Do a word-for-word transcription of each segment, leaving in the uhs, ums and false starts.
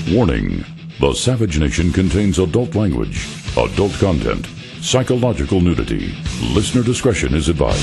Warning: the Savage Nation contains adult language, adult content, psychological nudity. Listener discretion is advised.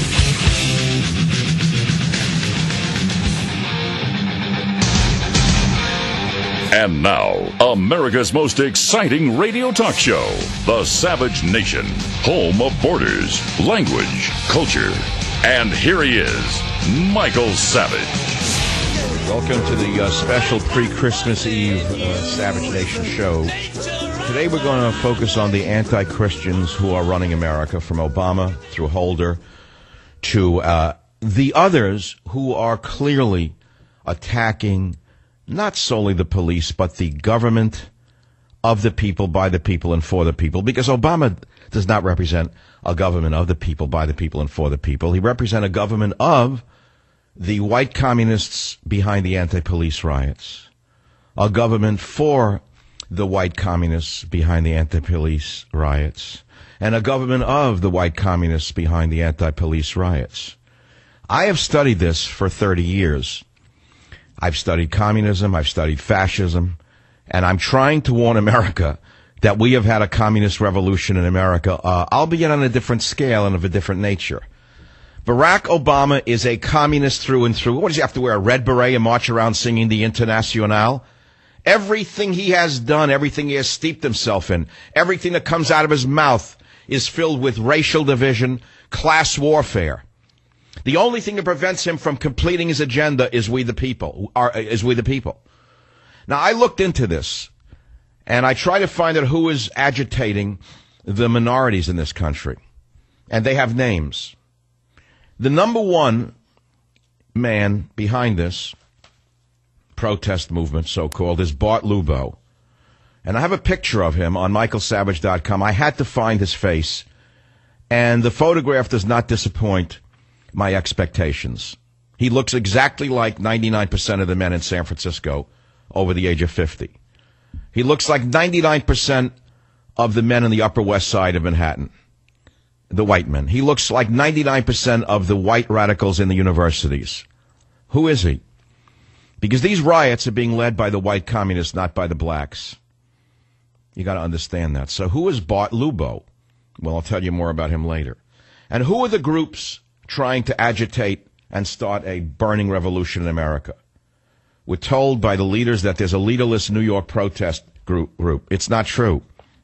And now, America's most exciting radio talk show, The Savage Nation, home of borders, language, culture. And here he is, Michael Savage. Welcome to the uh, special pre-Christmas Eve uh, Savage Nation show. Today we're going to focus on the anti-Christians who are running America, from Obama through Holder to uh, the others who are clearly attacking not solely the police, but the government of the people, by the people, and for the people. Because Obama does not represent a government of the people, by the people, and for the people. He represents a government of the white communists behind the anti-police riots, a government for the white communists behind the anti-police riots, and a government of the white communists behind the anti-police riots. I have studied this for thirty years. I've studied communism, I've studied fascism, and I'm trying to warn America that we have had a communist revolution in America, uh, albeit on a different scale and of a different nature. Barack Obama is a communist through and through. What does he have to wear, a red beret and march around singing the Internationale? Everything he has done, everything he has steeped himself in, everything that comes out of his mouth is filled with racial division, class warfare. The only thing that prevents him from completing his agenda is we the people. Are, is we the people. Now, I looked into this, and I tried to find out who is agitating the minorities in this country. And they have names. The number one man behind this protest movement, so-called, is Bart Lubo. And I have a picture of him on Michael Savage dot com. I had to find his face, and the photograph does not disappoint my expectations. He looks exactly like ninety-nine percent of the men in San Francisco over the age of fifty. He looks like ninety-nine percent of the men in the Upper West Side of Manhattan. The white men. He looks like ninety-nine percent of the white radicals in the universities. Who is he? Because these riots are being led by the white communists, not by the blacks. You got to understand that. So who is Bart Lubo? Well, I'll tell you more about him later. And who are the groups trying to agitate and start a burning revolution in America? We're told by the leaders that there's a leaderless New York protest group. group. It's not true.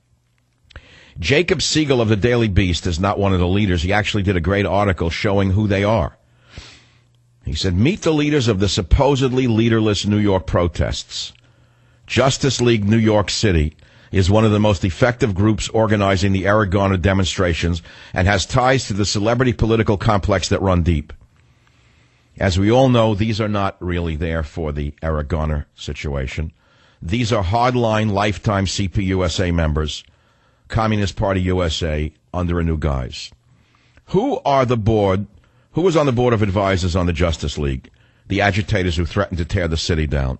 Jacob Siegel of the Daily Beast is not one of the leaders. He actually did a great article showing who they are. He said, meet the leaders of the supposedly leaderless New York protests. Justice League New York City is one of the most effective groups organizing the Eric Garner demonstrations and has ties to the celebrity political complex that run deep. As we all know, these are not really there for the Eric Garner situation. These are hardline, lifetime C P U S A members, Communist Party U S A, under a new guise. Who are the board, who was on the board of advisors on the Justice League, the agitators who threatened to tear the city down?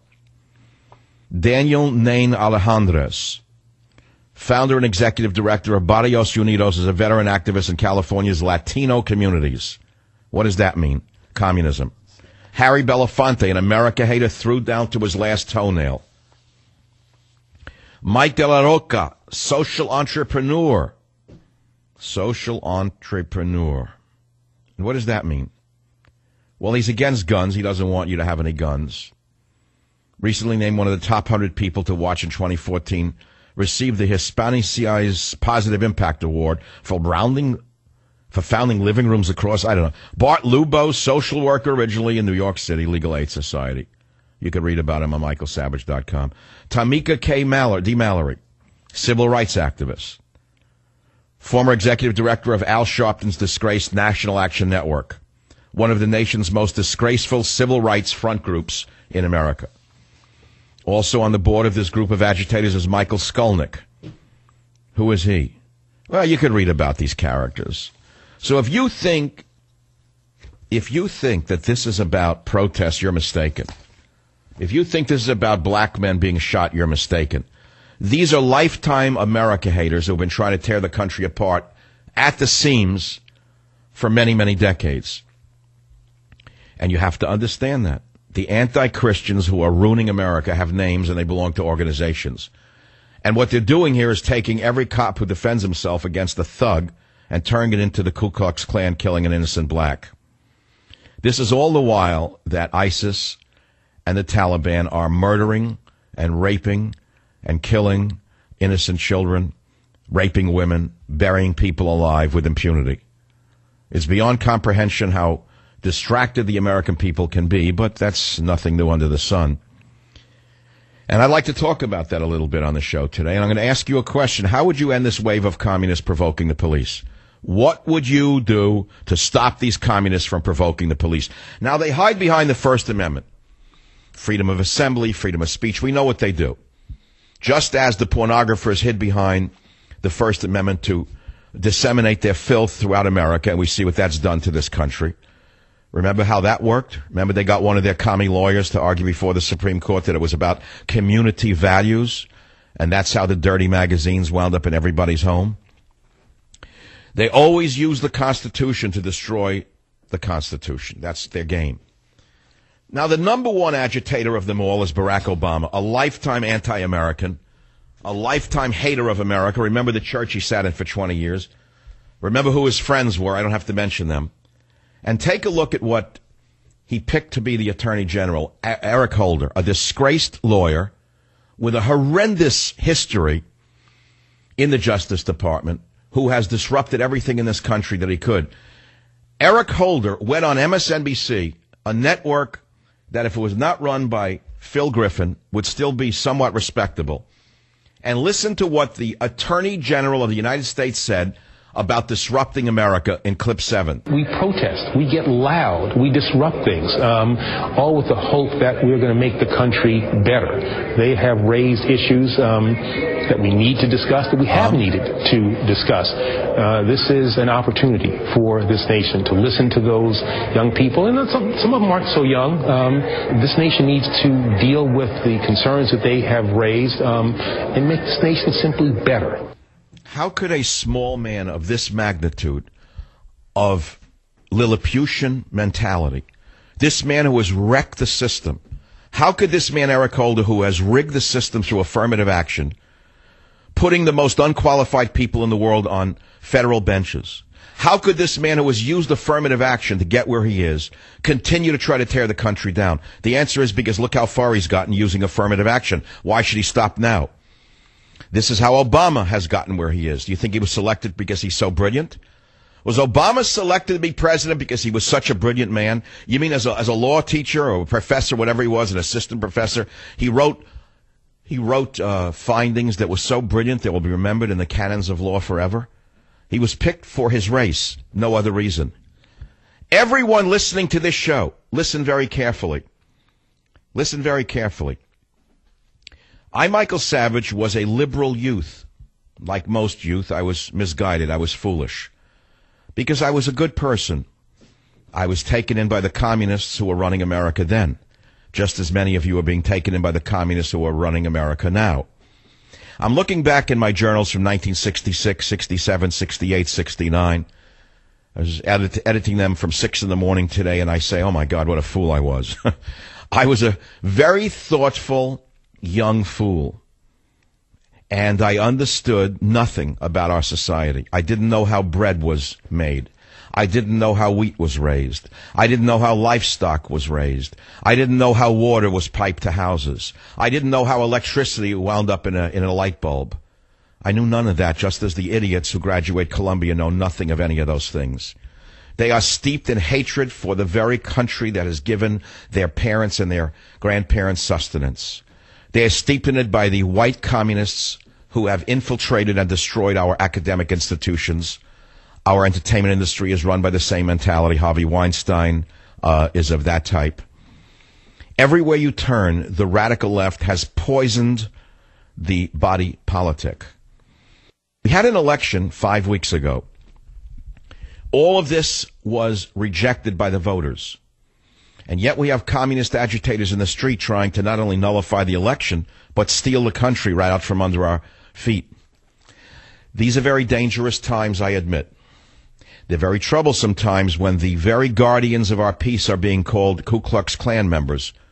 Daniel Nain Alejandres, founder and executive director of Barrios Unidos, is a veteran activist in California's Latino communities. What does that mean? Communism. Harry Belafonte, an America hater, threw down to his last toenail. Mike De La Roca, social entrepreneur. Social entrepreneur. And what does that mean? Well, he's against guns. He doesn't want you to have any guns. Recently named one of the top one hundred people to watch in twenty fourteen, received the Hispanici's Positive Impact Award for rounding, for founding living rooms across, I don't know. Bart Lubo, social worker originally in New York City, Legal Aid Society. You can read about him on Michael Savage dot com. Tamika K. Mallory, D. Mallory, civil rights activist. Former executive director of Al Sharpton's disgraced National Action Network, one of the nation's most disgraceful civil rights front groups in America. Also on the board of this group of agitators is Michael Skolnick. Who is he? Well, you could read about these characters. So if you think, if you think that this is about protests, you're mistaken. If you think this is about black men being shot, you're mistaken. These are lifetime America haters who have been trying to tear the country apart at the seams for many, many decades. And you have to understand that. The anti-Christians who are ruining America have names and they belong to organizations. And what they're doing here is taking every cop who defends himself against a thug and turning it into the Ku Klux Klan killing an innocent black. This is all the while that ISIS and the Taliban are murdering and raping and killing innocent children, raping women, burying people alive with impunity. It's beyond comprehension how distracted the American people can be, but that's nothing new under the sun. And I'd like to talk about that a little bit on the show today. And I'm going to ask you a question. How would you end this wave of communists provoking the police? What would you do to stop these communists from provoking the police? Now, they hide behind the First Amendment. Freedom of assembly, freedom of speech. We know what they do. Just as the pornographers hid behind the First Amendment to disseminate their filth throughout America, and we see what that's done to this country. Remember how that worked? Remember they got one of their commie lawyers to argue before the Supreme Court that it was about community values, and that's how the dirty magazines wound up in everybody's home? They always use the Constitution to destroy the Constitution. That's their game. Now, the number one agitator of them all is Barack Obama, a lifetime anti-American, a lifetime hater of America. Remember the church he sat in for twenty years. Remember who his friends were. I don't have to mention them. And take a look at what he picked to be the Attorney General, a- Eric Holder, a disgraced lawyer with a horrendous history in the Justice Department, who has disrupted everything in this country that he could. Eric Holder went on M S N B C, a network that if it was not run by Phil Griffin would still be somewhat respectable, and listen to what the Attorney General of the United States said about disrupting America in clip seven. We protest, we get loud, we disrupt things, um, all with the hope that we're going to make the country better. They have raised issues um, that we need to discuss, that we have needed to discuss. Uh, this is an opportunity for this nation to listen to those young people, and some, some of them aren't so young. Um, this nation needs to deal with the concerns that they have raised um, and make this nation simply better. How could a small man of this magnitude, of Lilliputian mentality, this man who has wrecked the system, how could this man, Eric Holder, who has rigged the system through affirmative action, putting the most unqualified people in the world on federal benches, how could this man who has used affirmative action to get where he is continue to try to tear the country down? The answer is because look how far he's gotten using affirmative action. Why should he stop now? This is how Obama has gotten where he is. Do you think he was selected because he's so brilliant? Was Obama selected to be president because he was such a brilliant man? You mean as a, as a law teacher or a professor, whatever he was, an assistant professor, he wrote he wrote uh, findings that were so brilliant that will be remembered in the canons of law forever? He was picked for his race, no other reason. Everyone listening to this show, listen very carefully. Listen very carefully. I, Michael Savage, was a liberal youth. Like most youth, I was misguided. I was foolish. Because I was a good person. I was taken in by the communists who were running America then, just as many of you are being taken in by the communists who are running America now. I'm looking back in my journals from nineteen sixty-six, sixty-seven, sixty-eight, sixty-nine. I was edit- editing them from six in the morning today, and I say, oh, my God, what a fool I was. I was a very thoughtful young fool, and I understood nothing about our society. I didn't know how bread was made. I didn't know how wheat was raised. I didn't know how livestock was raised. I didn't know how water was piped to houses. I didn't know how electricity wound up in a in a light bulb. I knew none of that, just as the idiots who graduate Columbia know nothing of any of those things. They are steeped in hatred for the very country that has given their parents and their grandparents sustenance. They are steeped in it by the white communists who have infiltrated and destroyed our academic institutions. Our entertainment industry is run by the same mentality. Harvey Weinstein uh, is of that type. Everywhere you turn, the radical left has poisoned the body politic. We had an election five weeks ago. All of this was rejected by the voters. And yet we have communist agitators in the street trying to not only nullify the election, but steal the country right out from under our feet. These are very dangerous times, I admit. They're very troublesome times when the very guardians of our peace are being called Ku Klux Klan members,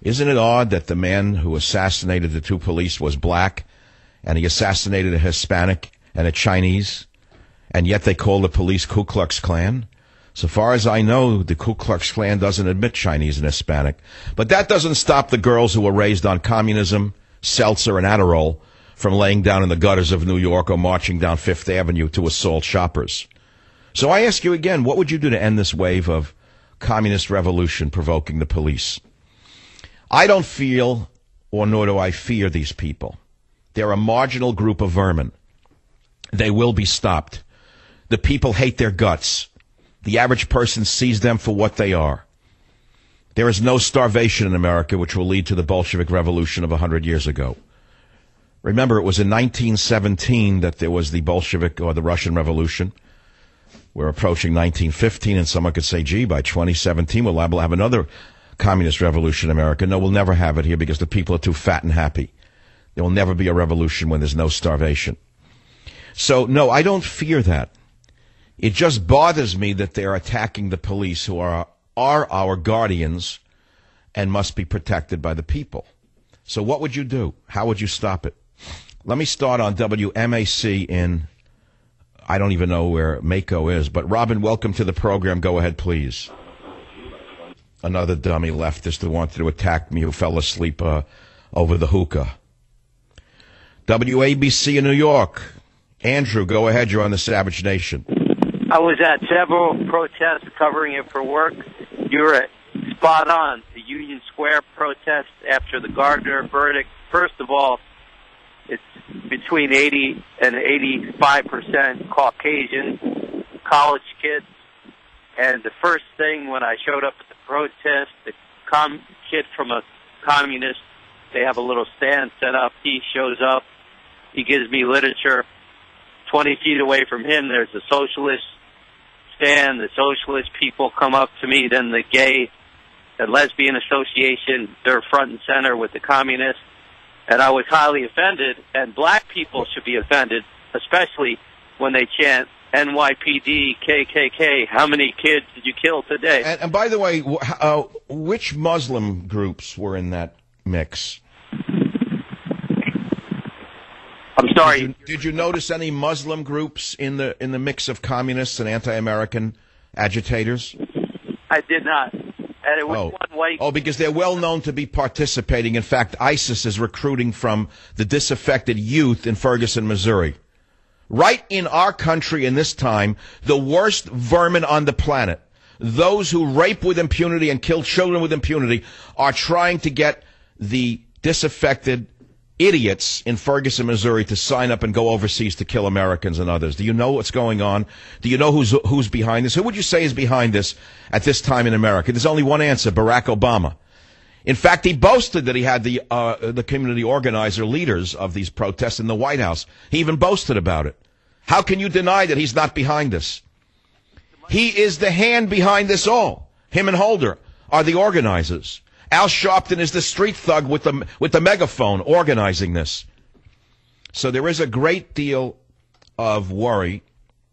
Isn't it odd that the man who assassinated the two police was black, and he assassinated a Hispanic and a Chinese, and yet they call the police Ku Klux Klan? So far as I know, the Ku Klux Klan doesn't admit Chinese and Hispanic. But that doesn't stop the girls who were raised on communism, seltzer, and Adderall from laying down in the gutters of New York or marching down Fifth Avenue to assault shoppers. So I ask you again, what would you do to end this wave of communist revolution provoking the police? I don't feel, or nor do I fear these people. They're a marginal group of vermin. They will be stopped. The people hate their guts. The average person sees them for what they are. There is no starvation in America which will lead to the Bolshevik Revolution of a hundred years ago. Remember, it was in nineteen seventeen that there was the Bolshevik or the Russian Revolution. We're approaching nineteen fifteen, and someone could say, gee, by twenty seventeen we'll have another communist revolution in America. No, we'll never have it here because the people are too fat and happy. There will never be a revolution when there's no starvation. So, no, I don't fear that. It just bothers me that they're attacking the police, who are are our guardians and must be protected by the people. So what would you do? How would you stop it? Let me start on W M A C in, I don't even know where Mako is, but Robin, welcome to the program. Go ahead, please. Another dummy leftist who wanted to attack me, who fell asleep uh, over the hookah. W A B C in New York. Andrew, go ahead. You're on the Savage Nation. I was at several protests covering it for work. You were spot on. The Union Square protest after the Gardner verdict. First of all, it's between eighty and eighty-five percent Caucasian college kids. And the first thing when I showed up at the protest, the com- kid from a communist, they have a little stand set up. He shows up. He gives me literature. twenty feet away from him, there's a socialist stand. The socialist people come up to me. Then the gay and lesbian association, they're front and center with the communists. And I was highly offended, and black people should be offended, especially when they chant N Y P D, K K K, how many kids did you kill today? And, and by the way, uh, which Muslim groups were in that mix? I'm sorry. Did you, did you notice any Muslim groups in the in the mix of communists and anti-American agitators? I did not. And it was oh. one white. Oh, because they're well known to be participating. In fact, ISIS is recruiting from the disaffected youth in Ferguson, Missouri. Right in our country in this time, the worst vermin on the planet, those who rape with impunity and kill children with impunity, are trying to get the disaffected idiots in Ferguson, Missouri to sign up and go overseas to kill Americans and others. Do you know what's going on? Do you know who's who's behind this? Who would you say is behind this at this time in America? There's only one answer: Barack Obama. In fact, he boasted that he had the uh, the community organizer leaders of these protests in the White House. He even boasted about it. How can you deny that he's not behind this? He is the hand behind this all. Him and Holder are the organizers. Al Sharpton is the street thug with the with the megaphone organizing this. So there is a great deal of worry.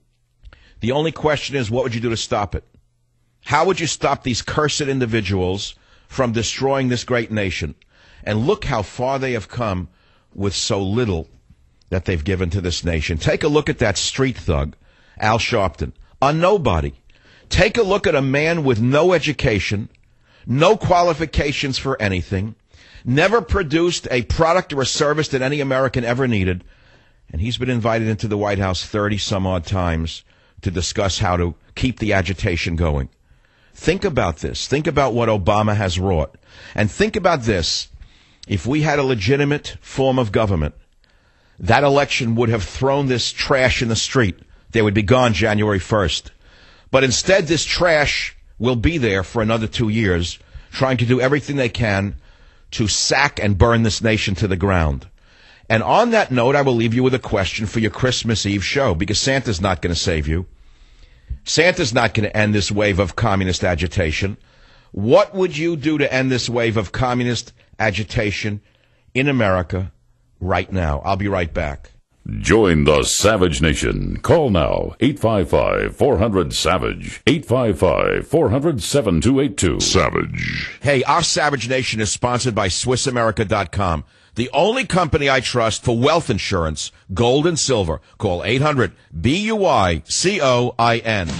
The only question is, what would you do to stop it? How would you stop these cursed individuals from destroying this great nation? And look how far they have come with so little that they've given to this nation. Take a look at that street thug, Al Sharpton, a nobody. Take a look at a man with no education, no qualifications for anything, never produced a product or a service that any American ever needed, and he's been invited into the White House thirty-some-odd times to discuss how to keep the agitation going. Think about this. Think about what Obama has wrought. And think about this. If we had a legitimate form of government, that election would have thrown this trash in the street. They would be gone January first. But instead, this trash will be there for another two years, trying to do everything they can to sack and burn this nation to the ground. And on that note, I will leave you with a question for your Christmas Eve show, because Santa's not going to save you. Santa's not going to end this wave of communist agitation. What would you do to end this wave of communist agitation in America right now? I'll be right back. Join the Savage Nation. Call now, eight five five, four hundred, SAVAGE, eight five five, four hundred, seven two eight two. Savage. Hey, our Savage Nation is sponsored by Swiss America dot com, the only company I trust for wealth insurance, gold and silver. Call eight hundred, B U I C O I N.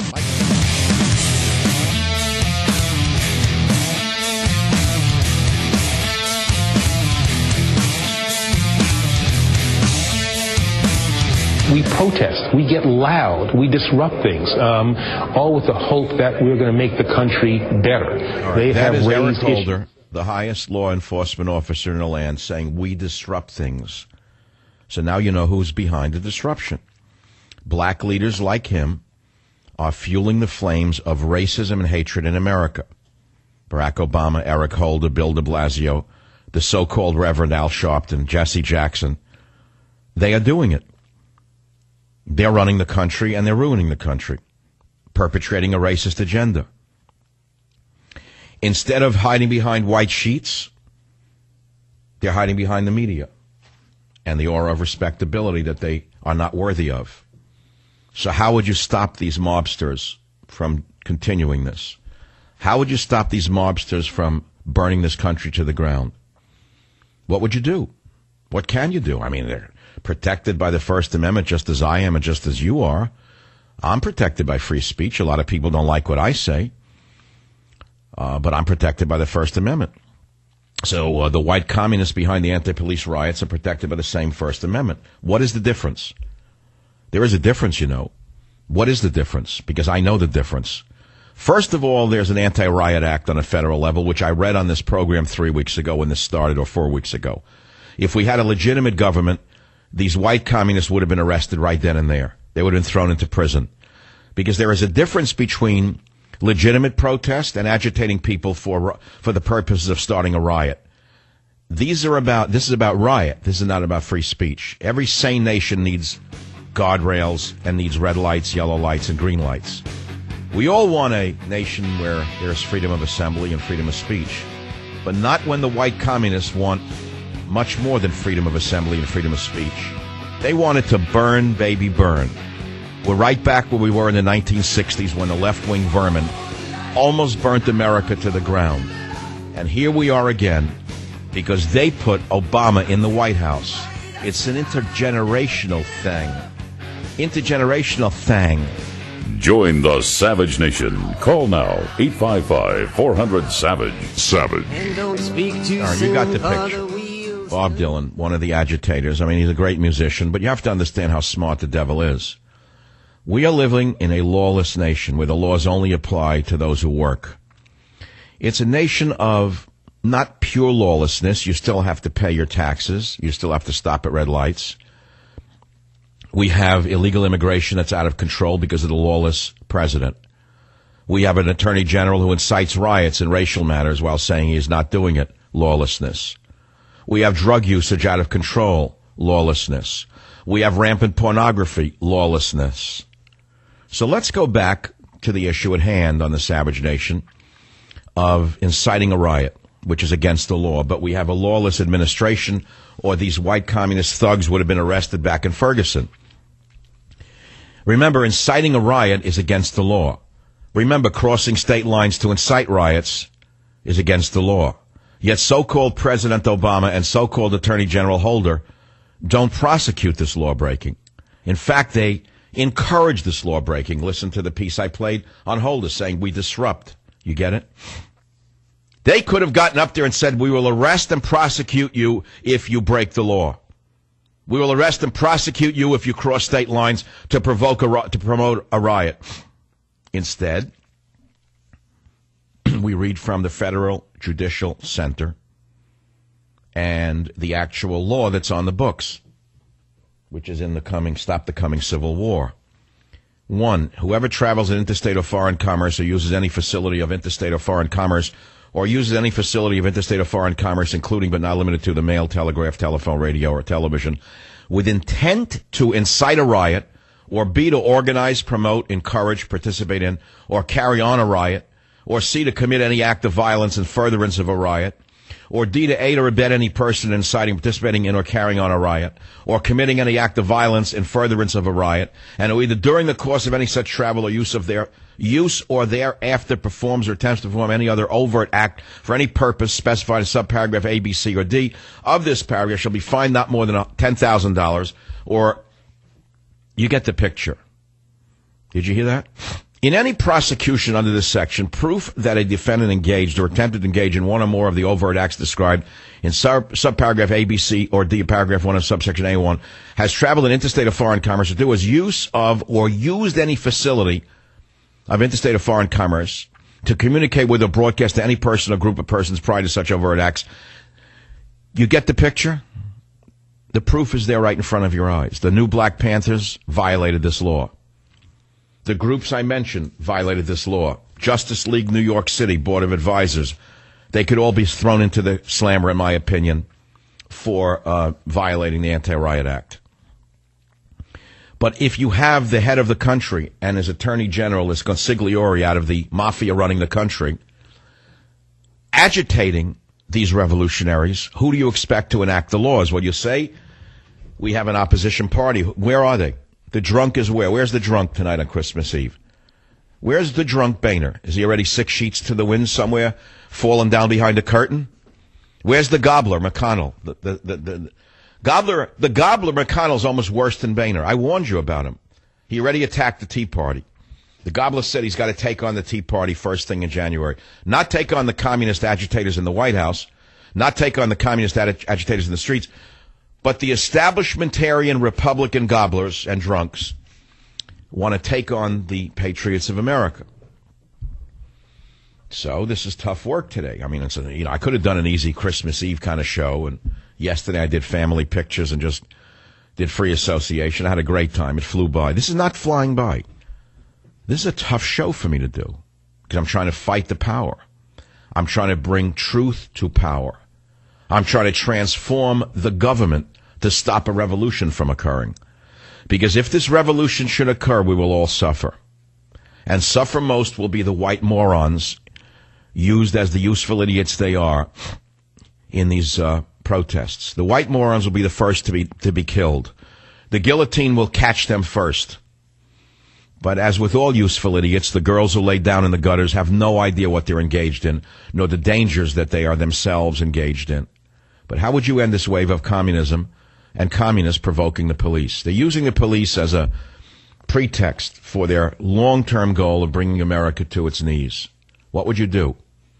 We protest, we get loud, we disrupt things, um, all with the hope that we're going to make the country better. Right. They that have is Eric raised Holder, issues. The highest law enforcement officer in the land, saying we disrupt things. So now you know who's behind the disruption. Black leaders like him are fueling the flames of racism and hatred in America. Barack Obama, Eric Holder, Bill de Blasio, the so-called Reverend Al Sharpton, Jesse Jackson, they are doing it. They're running the country, and they're ruining the country, perpetrating a racist agenda. Instead of hiding behind white sheets, they're hiding behind the media and the aura of respectability that they are not worthy of. So how would you stop these mobsters from continuing this? How would you stop these mobsters from burning this country to the ground? What would you do? What can you do? I mean, they're protected by the First Amendment just as I am and just as you are. I'm protected by free speech. A lot of people don't like what I say, uh, but I'm protected by the First Amendment. So uh, the white communists behind the anti-police riots are protected by the same First Amendment. What is the difference? There is a difference, you know. What is the difference? Because I know the difference. First of all, there's an anti-riot act on a federal level, which I read on this program three weeks ago when this started, or four weeks ago. If we had a legitimate government, these white communists would have been arrested right then and there. They would have been thrown into prison. Because there is a difference between legitimate protest and agitating people for for the purposes of starting a riot. These are about, this is about riot. This is not about free speech. Every sane nation needs guardrails and needs red lights, yellow lights, and green lights. We all want a nation where there's freedom of assembly and freedom of speech. But not when the white communists want much more than freedom of assembly and freedom of speech. They wanted to burn, baby, burn. We're right back where we were in the nineteen sixties when the left-wing vermin almost burnt America to the ground. And here we are again because they put Obama in the White House. It's an intergenerational thing. Intergenerational thing. Join the Savage Nation. Call now, eight five five, four hundred, SAVAGE. Savage. And don't speak too All right, you got the picture. Bob Dylan, one of the agitators. I mean, he's a great musician, but you have to understand how smart the devil is. We are living in a lawless nation where the laws only apply to those who work. It's a nation of not pure lawlessness. You still have to pay your taxes. You still have to stop at red lights. We have illegal immigration that's out of control because of the lawless president. We have an attorney general who incites riots and racial matters while saying he is not doing it. Lawlessness. We have drug usage out of control, lawlessness. We have rampant pornography, lawlessness. So let's go back to the issue at hand on the Savage Nation of inciting a riot, which is against the law. But we have a lawless administration, or these white communist thugs would have been arrested back in Ferguson. Remember, inciting a riot is against the law. Remember, crossing state lines to incite riots is against the law. Yet so-called President Obama and so-called Attorney General Holder don't prosecute this law-breaking. In fact, they encourage this law-breaking. Listen to the piece I played on Holder saying, we disrupt. You get it? They could have gotten up there and said, we will arrest and prosecute you if you break the law. We will arrest and prosecute you if you cross state lines to provoke a, to promote a riot. Instead, we read from the Federal Judicial Center and the actual law that's on the books, which is in the coming, stop the coming civil war. One, whoever travels in interstate or foreign commerce or uses any facility of interstate or foreign commerce or uses any facility of interstate or foreign commerce, including but not limited to the mail, telegraph, telephone, radio, or television, with intent to incite a riot or B, to organize, promote, encourage, participate in, or carry on a riot, or C, to commit any act of violence in furtherance of a riot, or D, to aid or abet any person inciting, participating in, or carrying on a riot, or committing any act of violence in furtherance of a riot, and who either during the course of any such travel or use of their use or thereafter performs or attempts to perform any other overt act for any purpose specified in subparagraph A, B, C, or D of this paragraph shall be fined not more than ten thousand dollars, or you get the picture. Did you hear that? In any prosecution under this section, proof that a defendant engaged or attempted to engage in one or more of the overt acts described in sub- subparagraph A, B, C, or D of paragraph one of subsection A one has traveled in interstate or foreign commerce, or do was use of or used any facility of interstate or foreign commerce to communicate with or broadcast to any person or group of persons prior to such overt acts. You get the picture? The proof is there right in front of your eyes. The new Black Panthers violated this law. The groups I mentioned violated this law. Justice League New York City Board of Advisors. They could all be thrown into the slammer, in my opinion, for uh, violating the Anti-Riot Act. But if you have the head of the country and his attorney general is consigliere out of the mafia running the country, agitating these revolutionaries, who do you expect to enact the laws? Well, you say, we have an opposition party. Where are they? The drunk is where? Where's the drunk tonight on Christmas Eve? Where's the drunk Boehner? Is he already six sheets to the wind somewhere, falling down behind a curtain? Where's the gobbler, McConnell? The, the, the, the, gobbler, the gobbler McConnell's almost worse than Boehner. I warned you about him. He already attacked the Tea Party. The gobbler said he's got to take on the Tea Party first thing in January. Not take on the communist agitators in the White House, not take on the communist ag- agitators in the streets, but the establishmentarian Republican gobblers and drunks want to take on the patriots of America. So this is tough work today. I mean, it's a, you know, I could have done an easy Christmas Eve kind of show, and yesterday I did family pictures and just did free association. I had a great time. It flew by. This is not flying by. This is a tough show for me to do because I'm trying to fight the power. I'm trying to bring truth to power. I'm trying to transform the government to stop a revolution from occurring. Because if this revolution should occur, we will all suffer. And suffer most will be the white morons used as the useful idiots they are in these uh, protests. The white morons will be the first to be to be killed. The guillotine will catch them first. But as with all useful idiots, the girls who lay down in the gutters have no idea what they're engaged in, nor the dangers that they are themselves engaged in. But how would you end this wave of communism and communists provoking the police? They're using the police as a pretext for their long-term goal of bringing America to its knees. What would you do?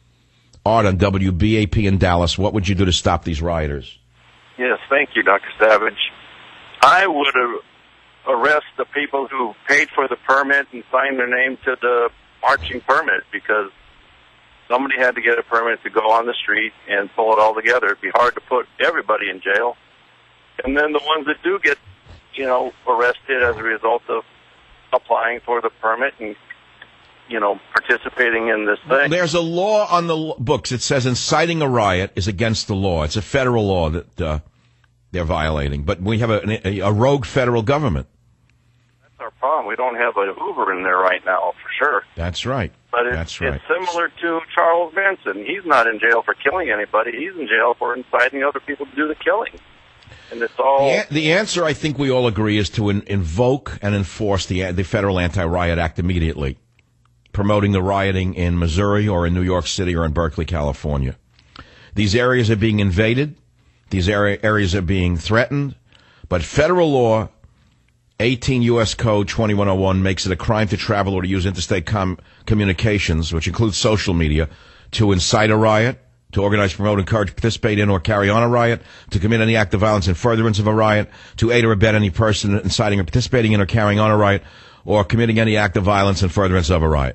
Art on W B A P in Dallas, what would you do to stop these rioters? Yes, thank you, Doctor Savage. I would uh, arrest the people who paid for the permit and signed their name to the marching permit, because somebody had to get a permit to go on the street and pull it all together. It'd be hard to put everybody in jail. And then the ones that do get, you know, arrested as a result of applying for the permit and, you know, participating in this thing. There's a law on the books. It says inciting a riot is against the law. It's a federal law that uh, they're violating. But we have a, a, a rogue federal government. That's our problem. We don't have a Hoover in there right now, for sure. That's right. But it's, That's right. it's similar to Charles Manson. He's not in jail for killing anybody. He's in jail for inciting other people to do the killing. And it's all... The, the answer, I think we all agree, is to in, invoke and enforce the, the Federal Anti-Riot Act immediately, promoting the rioting in Missouri or in New York City or in Berkeley, California. These areas are being invaded. These area, areas are being threatened. But federal law, eighteen U S Code twenty-one oh one, makes it a crime to travel or to use interstate com- communications, which includes social media, to incite a riot, to organize, promote, encourage, participate in, or carry on a riot, to commit any act of violence in furtherance of a riot, to aid or abet any person inciting or participating in or carrying on a riot, or committing any act of violence in furtherance of a riot.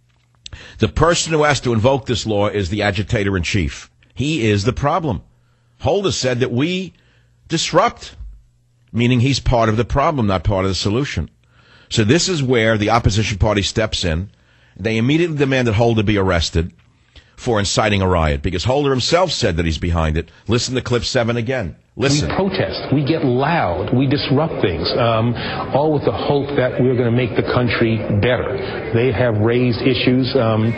The person who has to invoke this law is the agitator-in-chief. He is the problem. Holder said that we disrupt, meaning he's part of the problem, not part of the solution. So this is where the opposition party steps in. They immediately demand that Holder be arrested for inciting a riot, because Holder himself said that he's behind it. Listen to clip seven again. Listen. We protest. We get loud. We disrupt things, um, all with the hope that we're going to make the country better. They have raised issues um,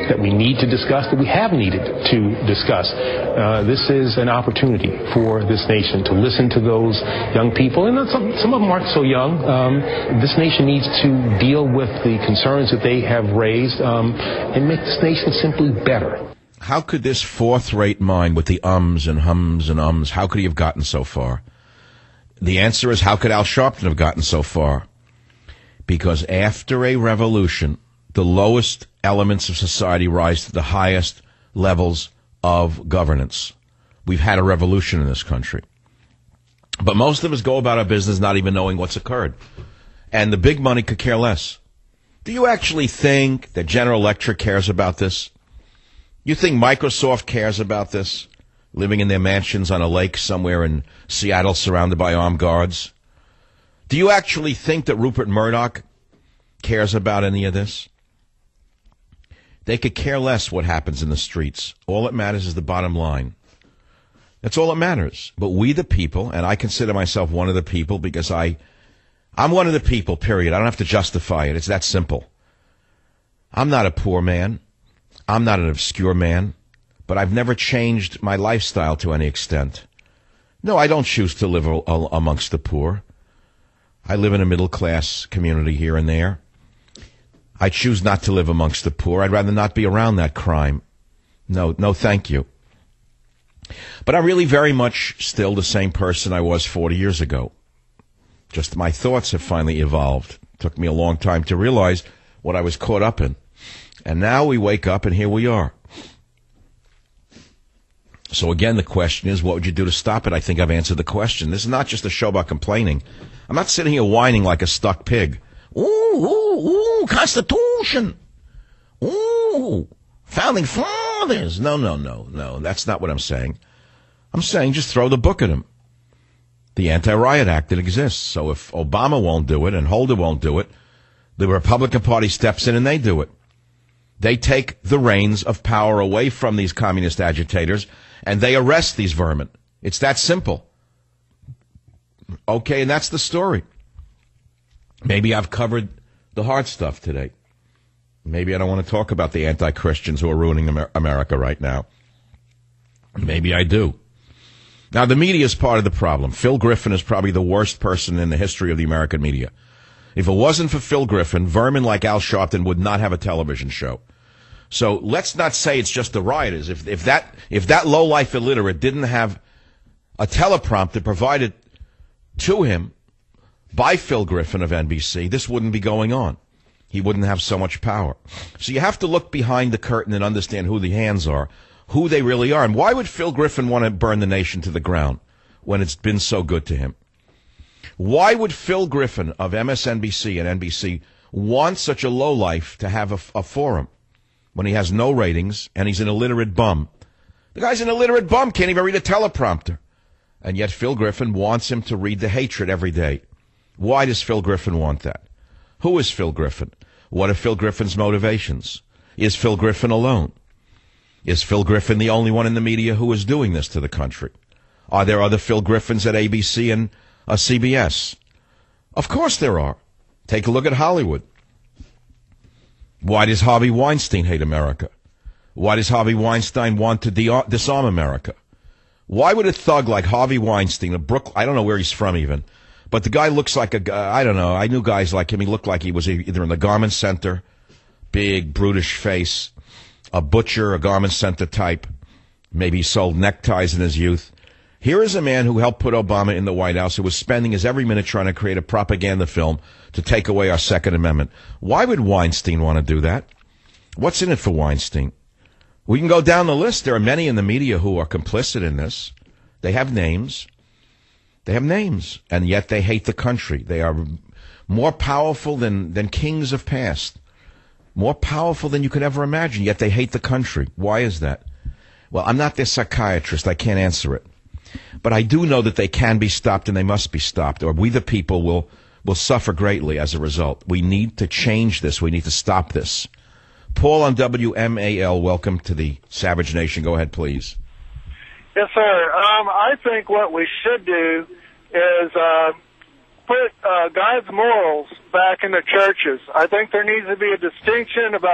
that we need to discuss, that we have needed to discuss. Uh, this is an opportunity for this nation to listen to those young people, and some, some of them aren't so young. Um, this nation needs to deal with the concerns that they have raised um, and make this nation simply better. How could this fourth-rate mind with the ums and hums and ums, how could he have gotten so far? The answer is, how could Al Sharpton have gotten so far? Because after a revolution, the lowest elements of society rise to the highest levels of governance. We've had a revolution in this country. But most of us go about our business not even knowing what's occurred. And the big money could care less. Do you actually think that General Electric cares about this? You think Microsoft cares about this? Living in their mansions on a lake somewhere in Seattle surrounded by armed guards? Do you actually think that Rupert Murdoch cares about any of this? They could care less what happens in the streets. All that matters is the bottom line. That's all that matters. But we the people, and I consider myself one of the people because I, I'm one of the people, period. I don't have to justify it. It's that simple. I'm not a poor man. I'm not an obscure man. But I've never changed my lifestyle to any extent. No, I don't choose to live a- a- amongst the poor. I live in a middle-class community here and there. I choose not to live amongst the poor. I'd rather not be around that crime. No, no, thank you. But I'm really very much still the same person I was forty years ago. Just my thoughts have finally evolved. It took me a long time to realize what I was caught up in. And now we wake up and here we are. So again, the question is, what would you do to stop it? I think I've answered the question. This is not just a show about complaining. I'm not sitting here whining like a stuck pig. Ooh, ooh, ooh, Constitution. Ooh, Founding Fathers. No, no, no, no. That's not what I'm saying. I'm saying just throw the book at him. The Anti-Riot Act that exists. So if Obama won't do it and Holder won't do it, the Republican Party steps in and they do it. They take the reins of power away from these communist agitators and they arrest these vermin. It's that simple. Okay, and that's the story. Maybe I've covered the hard stuff today. Maybe I don't want to talk about the anti-Christians who are ruining Amer- America right now. Maybe I do. Now, the media is part of the problem. Phil Griffin is probably the worst person in the history of the American media. If it wasn't for Phil Griffin, vermin like Al Sharpton would not have a television show. So let's not say it's just the rioters. If, if that if that low-life illiterate didn't have a teleprompter provided to him by Phil Griffin of N B C, this wouldn't be going on. He wouldn't have so much power. So you have to look behind the curtain and understand who the hands are, who they really are. And why would Phil Griffin want to burn the nation to the ground when it's been so good to him? Why would Phil Griffin of M S N B C and N B C want such a lowlife to have a, a forum when he has no ratings and he's an illiterate bum? The guy's an illiterate bum, can't even read a teleprompter. And yet Phil Griffin wants him to read the hatred every day. Why does Phil Griffin want that? Who is Phil Griffin? What are Phil Griffin's motivations? Is Phil Griffin alone? Is Phil Griffin the only one in the media who is doing this to the country? Are there other Phil Griffins at A B C and uh, C B S? Of course there are. Take a look at Hollywood. Why does Harvey Weinstein hate America? Why does Harvey Weinstein want to de- disarm America? Why would a thug like Harvey Weinstein, a Brook, I don't know where he's from even, but the guy looks like a guy, I don't know, I knew guys like him, he looked like he was either in the garment center, big, brutish face, a butcher, a garment center type, maybe he sold neckties in his youth. Here is a man who helped put Obama in the White House, who was spending his every minute trying to create a propaganda film to take away our Second Amendment. Why would Weinstein want to do that? What's in it for Weinstein? We can go down the list. There are many in the media who are complicit in this. They have names. They have names, and yet they hate the country. They are more powerful than, than kings of past, more powerful than you could ever imagine, yet they hate the country. Why is that? Well, I'm not their psychiatrist. I can't answer it. But I do know that they can be stopped and they must be stopped, or we the people will, will suffer greatly as a result. We need to change this. We need to stop this. Paul on W M A L, welcome to the Savage Nation. Go ahead, please. Yes, sir. Um, I think what we should do is uh, put uh, God's morals back in the churches. I think there needs to be a distinction about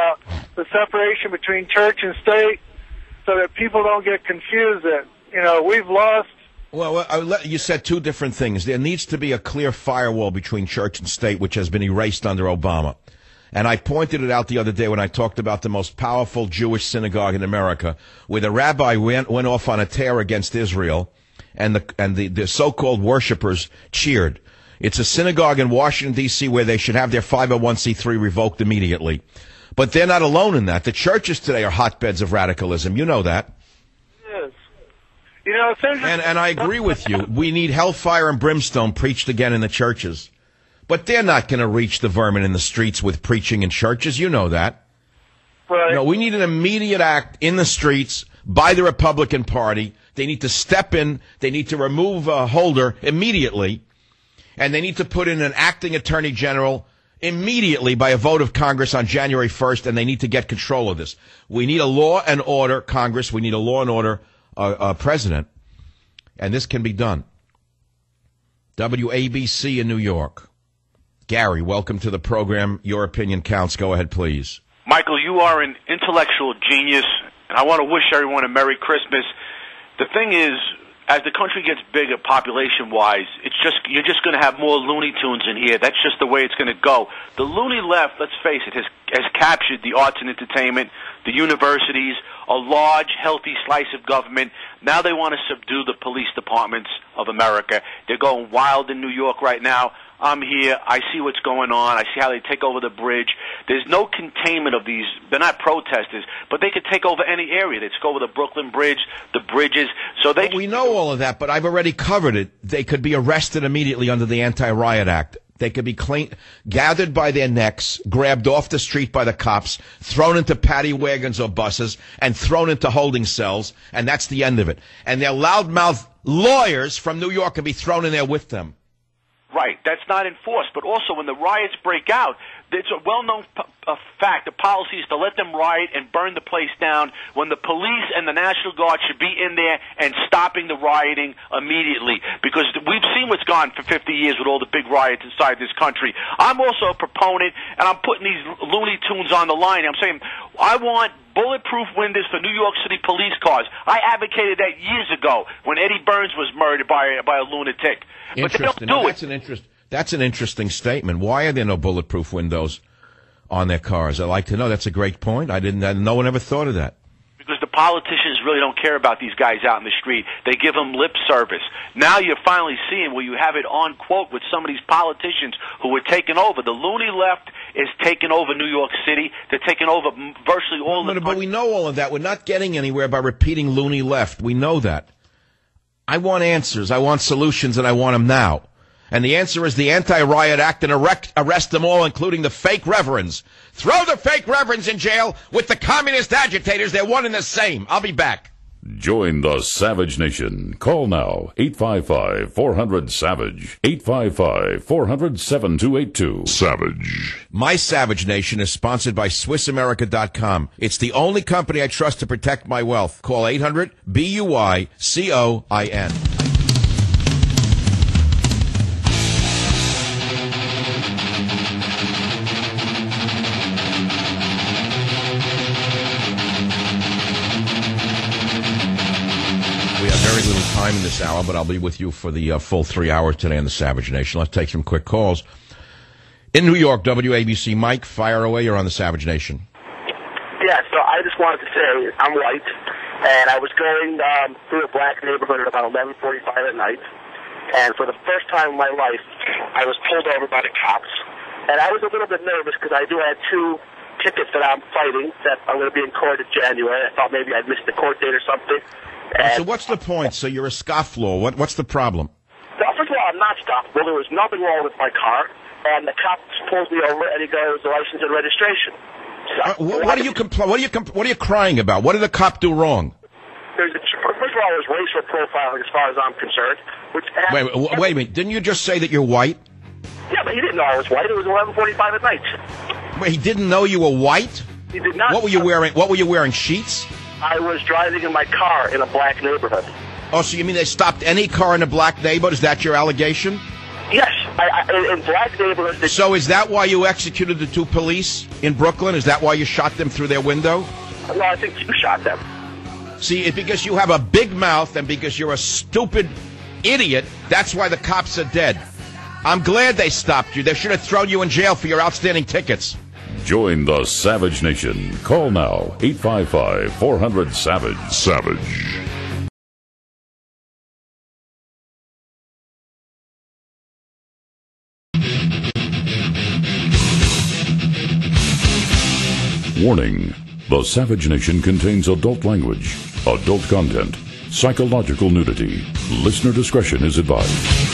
the separation between church and state so that people don't get confused that, you know, we've lost. Well, I let, you said two different things. There needs to be a clear firewall between church and state, which has been erased under Obama. And I pointed it out the other day when I talked about the most powerful Jewish synagogue in America, where the rabbi went, went off on a tear against Israel, and the and the, the so-called worshipers cheered. It's a synagogue in Washington, D C, where they should have their five oh one c three revoked immediately. But they're not alone in that. The churches today are hotbeds of radicalism. You know that. Yes. You know, and, and I agree with you. We need hellfire and brimstone preached again in the churches. But they're not going to reach the vermin in the streets with preaching in churches. You know that. Right. No, we need an immediate act in the streets by the Republican Party. They need to step in. They need to remove uh, Holder immediately. And they need to put in an acting attorney general immediately by a vote of Congress on January first. And they need to get control of this. We need a law and order Congress. We need a law and order uh, uh, president. And this can be done. W A B C in New York. Gary, welcome to the program. Your opinion counts. Go ahead, please. Michael, you are an intellectual genius, and I want to wish everyone a Merry Christmas. The thing is, as the country gets bigger population-wise, it's just you're just going to have more Looney Tunes in here. That's just the way it's going to go. The loony left, let's face it, has, has captured the arts and entertainment, the universities, a large, healthy slice of government. Now they want to subdue the police departments of America. They're going wild in New York right now. I'm here. I see what's going on. I see how they take over the bridge. There's no containment of these. They're not protesters, but they could take over any area. They take over the Brooklyn Bridge, the bridges. So they. Well, we know all of that, but I've already covered it. They could be arrested immediately under the Anti-Riot Act. They could be clean, gathered by their necks, grabbed off the street by the cops, thrown into paddy wagons or buses, and thrown into holding cells, and that's the end of it. And their loudmouth lawyers from New York can be thrown in there with them. Right, that's not enforced. But also, when the riots break out, it's a well-known p- a fact. The policy is to let them riot and burn the place down when the police and the National Guard should be in there and stopping the rioting immediately. Because we've seen what's gone for fifty years with all the big riots inside this country. I'm also a proponent, and I'm putting these Looney Tunes on the line. I'm saying I want bulletproof windows for New York City police cars. I advocated that years ago when Eddie Burns was murdered by by a lunatic. But they don't do now, it. That's an interest. That's an interesting statement. Why are there no bulletproof windows on their cars? I'd like to know. That's a great point. I didn't. No one ever thought of that. Because the politicians really don't care about these guys out in the street. They give them lip service. Now you're finally seeing where you have it on quote with some of these politicians who were taking over. The loony left is taking over New York City. They're taking over virtually all but, the. But we know all of that. We're not getting anywhere by repeating loony left. We know that. I want answers. I want solutions, and I want them now. And the answer is the Anti-Riot Act and erect, arrest them all, including the fake reverends. Throw the fake reverends in jail with the communist agitators. They're one and the same. I'll be back. Join the Savage Nation. Call now, eight five five, four hundred, SAVAGE, eight five five, four hundred, seven two eight two. Savage. My Savage Nation is sponsored by Swiss America dot com. It's the only company I trust to protect my wealth. Call eight hundred B U Y C O I N. Very little time in this hour, but I'll be with you for the uh, full three hours today on the Savage Nation. Let's take some quick calls. In New York, W A B C, Mike, fire away. You're on the Savage Nation. Yeah, so I just wanted to say I'm white, and I was going um, through a black neighborhood at about eleven forty-five at night, and for the first time in my life, I was pulled over by the cops, and I was a little bit nervous because I do have two tickets that I'm fighting that I'm going to be in court in January. I thought maybe I'd missed the court date or something. Oh, so what's the point? So you're a scofflaw. What, what's the problem? Well, first of all, I'm not scofflaw. There was nothing wrong with my car, and the cop pulls me over, and he goes, the license and registration. So, uh, what, what are you compl- What are you compl- What are you crying about? What did the cop do wrong? There's a, first of all, there's racial profiling as far as I'm concerned. Which wait, wait, wait a minute. Didn't you just say that you're white? Yeah, but he didn't know I was white. It was eleven forty-five at night. Wait, he didn't know you were white? He did not. What were you wearing? What were you wearing? Sheets? I was driving in my car in a black neighborhood. Oh, so you mean they stopped any car in a black neighborhood? Is that your allegation? Yes, I, I, in black neighborhoods. So is that why you executed the two police in Brooklyn? Is that why you shot them through their window? No, I think you shot them. See, it's because you have a big mouth and because you're a stupid idiot, that's why the cops are dead. I'm glad they stopped you. They should have thrown you in jail for your outstanding tickets. Join the Savage Nation. Call now, eight five five, four hundred, SAVAGE. Savage. Warning. The Savage Nation contains adult language, adult content, psychological nudity. Listener discretion is advised.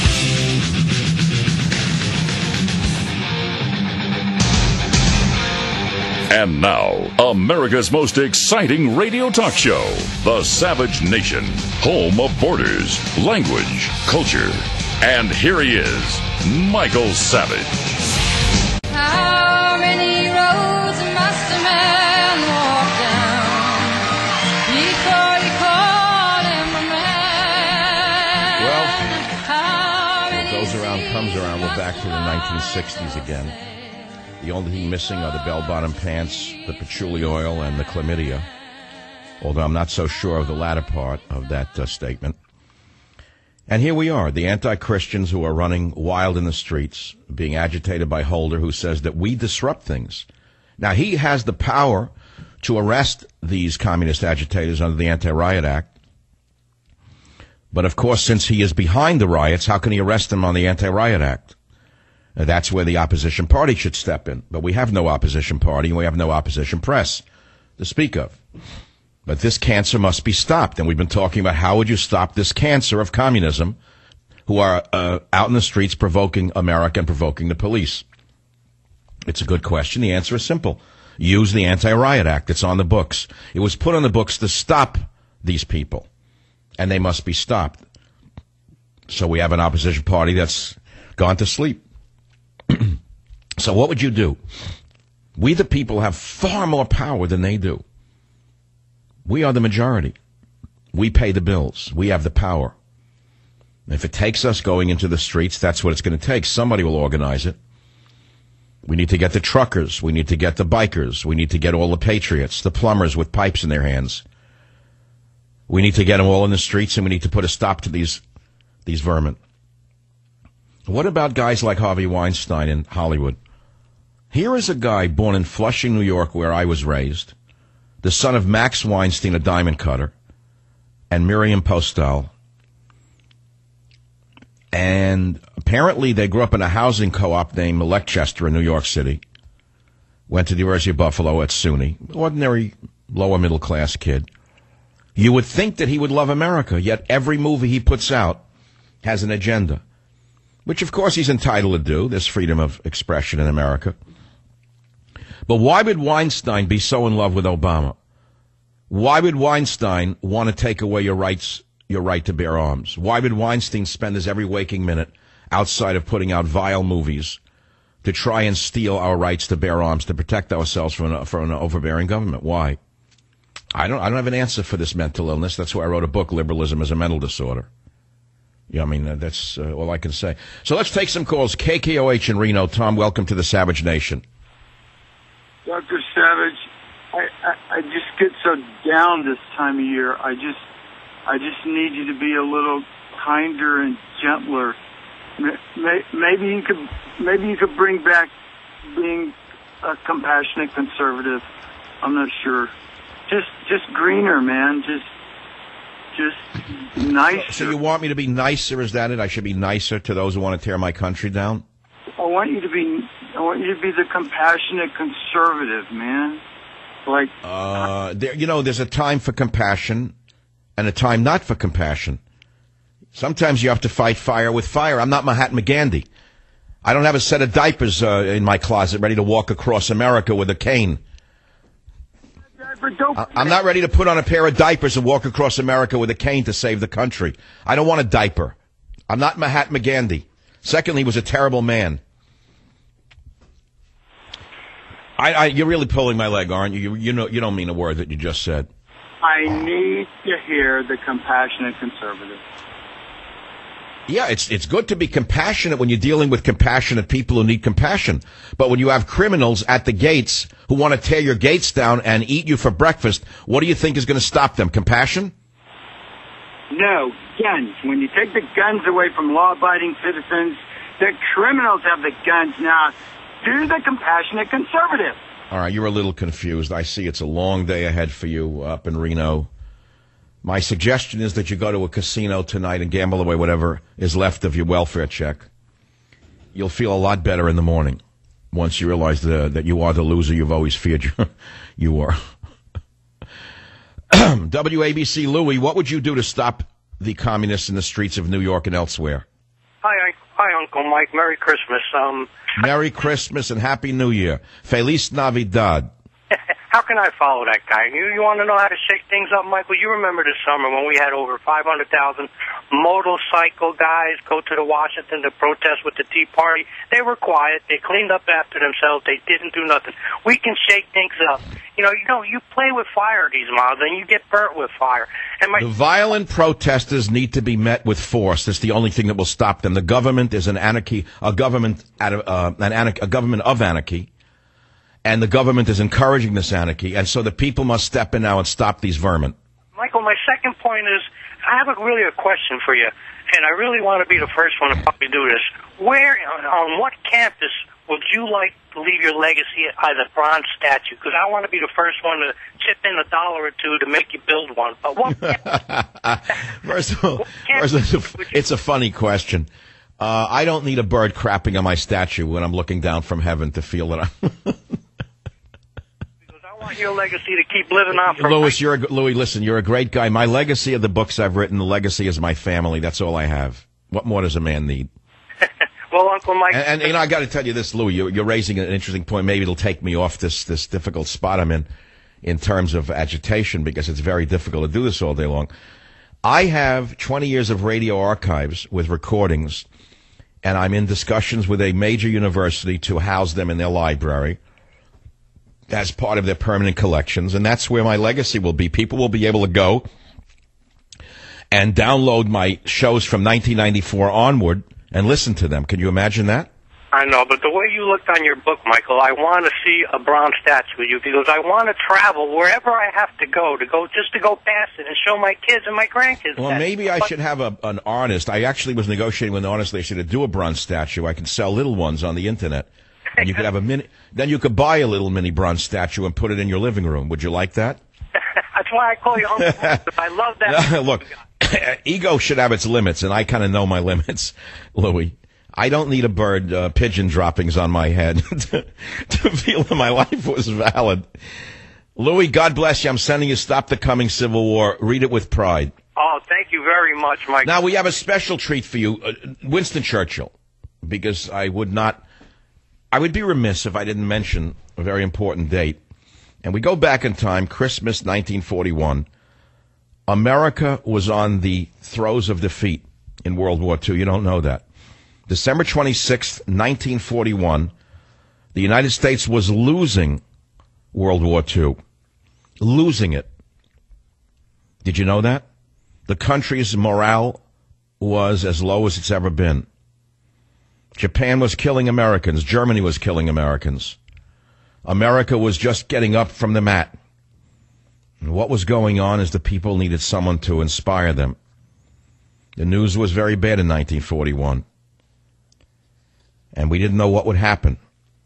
And now, America's most exciting radio talk show, The Savage Nation, home of borders, language, culture. And here he is, Michael Savage. How many roads must a man walk down before he called him a man? Well, what goes around comes around. We're back to the nineteen sixties again. The only thing missing are the bell-bottom pants, the patchouli oil, and the chlamydia, although I'm not so sure of the latter part of that uh, statement. And here we are, the anti-Christians who are running wild in the streets, being agitated by Holder, who says that we disrupt things. Now, he has the power to arrest these communist agitators under the Anti-Riot Act. But, of course, since he is behind the riots, how can he arrest them on the Anti-Riot Act? That's where the opposition party should step in. But we have no opposition party, and we have no opposition press to speak of. But this cancer must be stopped. And we've been talking about how would you stop this cancer of communism who are uh, out in the streets provoking America and provoking the police. It's a good question. The answer is simple. Use the Anti-Riot Act. It's on the books. It was put on the books to stop these people, and they must be stopped. So we have an opposition party that's gone to sleep. So what would you do? We, the people, have far more power than they do. We are the majority. We pay the bills. We have the power. If it takes us going into the streets, that's what it's going to take. Somebody will organize it. We need to get the truckers. We need to get the bikers. We need to get all the patriots, the plumbers with pipes in their hands. We need to get them all in the streets, and we need to put a stop to these these vermin. What about guys like Harvey Weinstein in Hollywood? Here is a guy born in Flushing, New York, where I was raised, the son of Max Weinstein, a diamond cutter, and Miriam Postal. And apparently they grew up in a housing co-op named Leicester in New York City. Went to the University of Buffalo at SUNY. Ordinary lower middle class kid. You would think that he would love America, yet every movie he puts out has an agenda. Which, of course, he's entitled to do. There's freedom of expression in America. But why would Weinstein be so in love with Obama? Why would Weinstein want to take away your rights, your right to bear arms? Why would Weinstein spend his every waking minute outside of putting out vile movies to try and steal our rights to bear arms, to protect ourselves from an, from an overbearing government? Why? I don't, I don't have an answer for this mental illness. That's why I wrote a book, Liberalism is a Mental Disorder. Yeah, I mean, uh, that's uh, all I can say. So let's take some calls. K K O H in Reno. Tom, welcome to the Savage Nation. Doctor Savage, I, I, I just get so down this time of year. I just I just need you to be a little kinder and gentler. Maybe you could maybe you could bring back being a compassionate conservative. I'm not sure. Just just greener, man. Just just nicer. So you want me to be nicer? Is that it? I should be nicer to those who want to tear my country down? I want you to be. I want you to be the compassionate conservative, man. Like, uh, there, you know, there's a time for compassion and a time not for compassion. Sometimes you have to fight fire with fire. I'm not Mahatma Gandhi. I don't have a set of diapers uh, in my closet ready to walk across America with a cane. I'm not ready to put on a pair of diapers and walk across America with a cane to save the country. I don't want a diaper. I'm not Mahatma Gandhi. Secondly, he was a terrible man. I, I, you're really pulling my leg, aren't you? You, you know, you don't mean a word that you just said. I need to hear the compassionate conservative. Yeah, it's it's good to be compassionate when you're dealing with compassionate people who need compassion. But when you have criminals at the gates who want to tear your gates down and eat you for breakfast, what do you think is going to stop them? Compassion? No, guns. When you take the guns away from law-abiding citizens, the criminals have the guns now. Do the compassionate conservative. All right, you're a little confused. I see it's a long day ahead for you up in Reno. My suggestion is that you go to a casino tonight and gamble away whatever is left of your welfare check. You'll feel a lot better in the morning once you realize the, that you are the loser you've always feared you, you are. W A B C Louie, what would you do to stop the communists in the streets of New York and elsewhere? Hi, hi, Uncle Mike. Merry Christmas. Um, Merry Christmas and Happy New Year. Feliz Navidad. How can I follow that guy? You, you want to know how to shake things up, Michael? You remember the summer when we had over five hundred thousand motorcycle guys go to the Washington to protest with the Tea Party? They were quiet. They cleaned up after themselves. They didn't do nothing. We can shake things up. You know, you know, you play with fire these miles, and you get burnt with fire. And my the violent protesters need to be met with force. That's the only thing that will stop them. The government is an anarchy, a government, uh, an anarchy, a government of anarchy. And the government is encouraging this anarchy, and so the people must step in now and stop these vermin. Michael, my second point is, I have a, really a question for you, and I really want to be the first one to probably do this. Where, on, on what campus would you like to leave your legacy as a bronze statue? Because I want to be the first one to chip in a dollar or two to make you build one. But what campus? First of all, first of all, it's a funny question. Uh, I don't need a bird crapping on my statue when I'm looking down from heaven to feel that I'm... I want your legacy to keep living on. For Louis, you're a, Louis, listen, you're a great guy. My legacy of the books I've written, the legacy is my family. That's all I have. What more does a man need? Well, Uncle Mike... And, and you know, I got to tell you this, Louis, you're, you're raising an interesting point. Maybe it'll take me off this, this difficult spot I'm in, in terms of agitation, because it's very difficult to do this all day long. I have twenty years of radio archives with recordings, and I'm in discussions with a major university to house them in their library as part of their permanent collections, and that's where my legacy will be. People will be able to go and download my shows from nineteen ninety-four onward and listen to them. Can you imagine that? I know, but the way you looked on your book, Michael, I want to see a bronze statue of you, because I want to travel wherever I have to go, to go just to go past it and show my kids and my grandkids. Well, that. maybe I but, should have a, an artist. I actually was negotiating with an artist. They should do a bronze statue. I can sell little ones on the internet. And you could have a mini, then you could buy a little mini bronze statue and put it in your living room. Would you like that? That's why I call you Uncle Mike. I love that. Look, ego should have its limits, and I kind of know my limits, Louis. I don't need a bird, uh, pigeon droppings on my head to, to feel that my life was valid. Louis, God bless you. I'm sending you Stop the Coming Civil War. Read it with pride. Oh, thank you very much, Mike. Now, we have a special treat for you. Uh, Winston Churchill, because I would not... I would be remiss if I didn't mention a very important date. And we go back in time, Christmas nineteen forty-one. America was on the throes of defeat in World War Two. You don't know that. December twenty-sixth, nineteen forty-one, the United States was losing World War Two. Losing it. Did you know that? The country's morale was as low as it's ever been. Japan was killing Americans. Germany was killing Americans. America was just getting up from the mat. And what was going on is the people needed someone to inspire them. The news was very bad in nineteen forty-one. And we didn't know what would happen.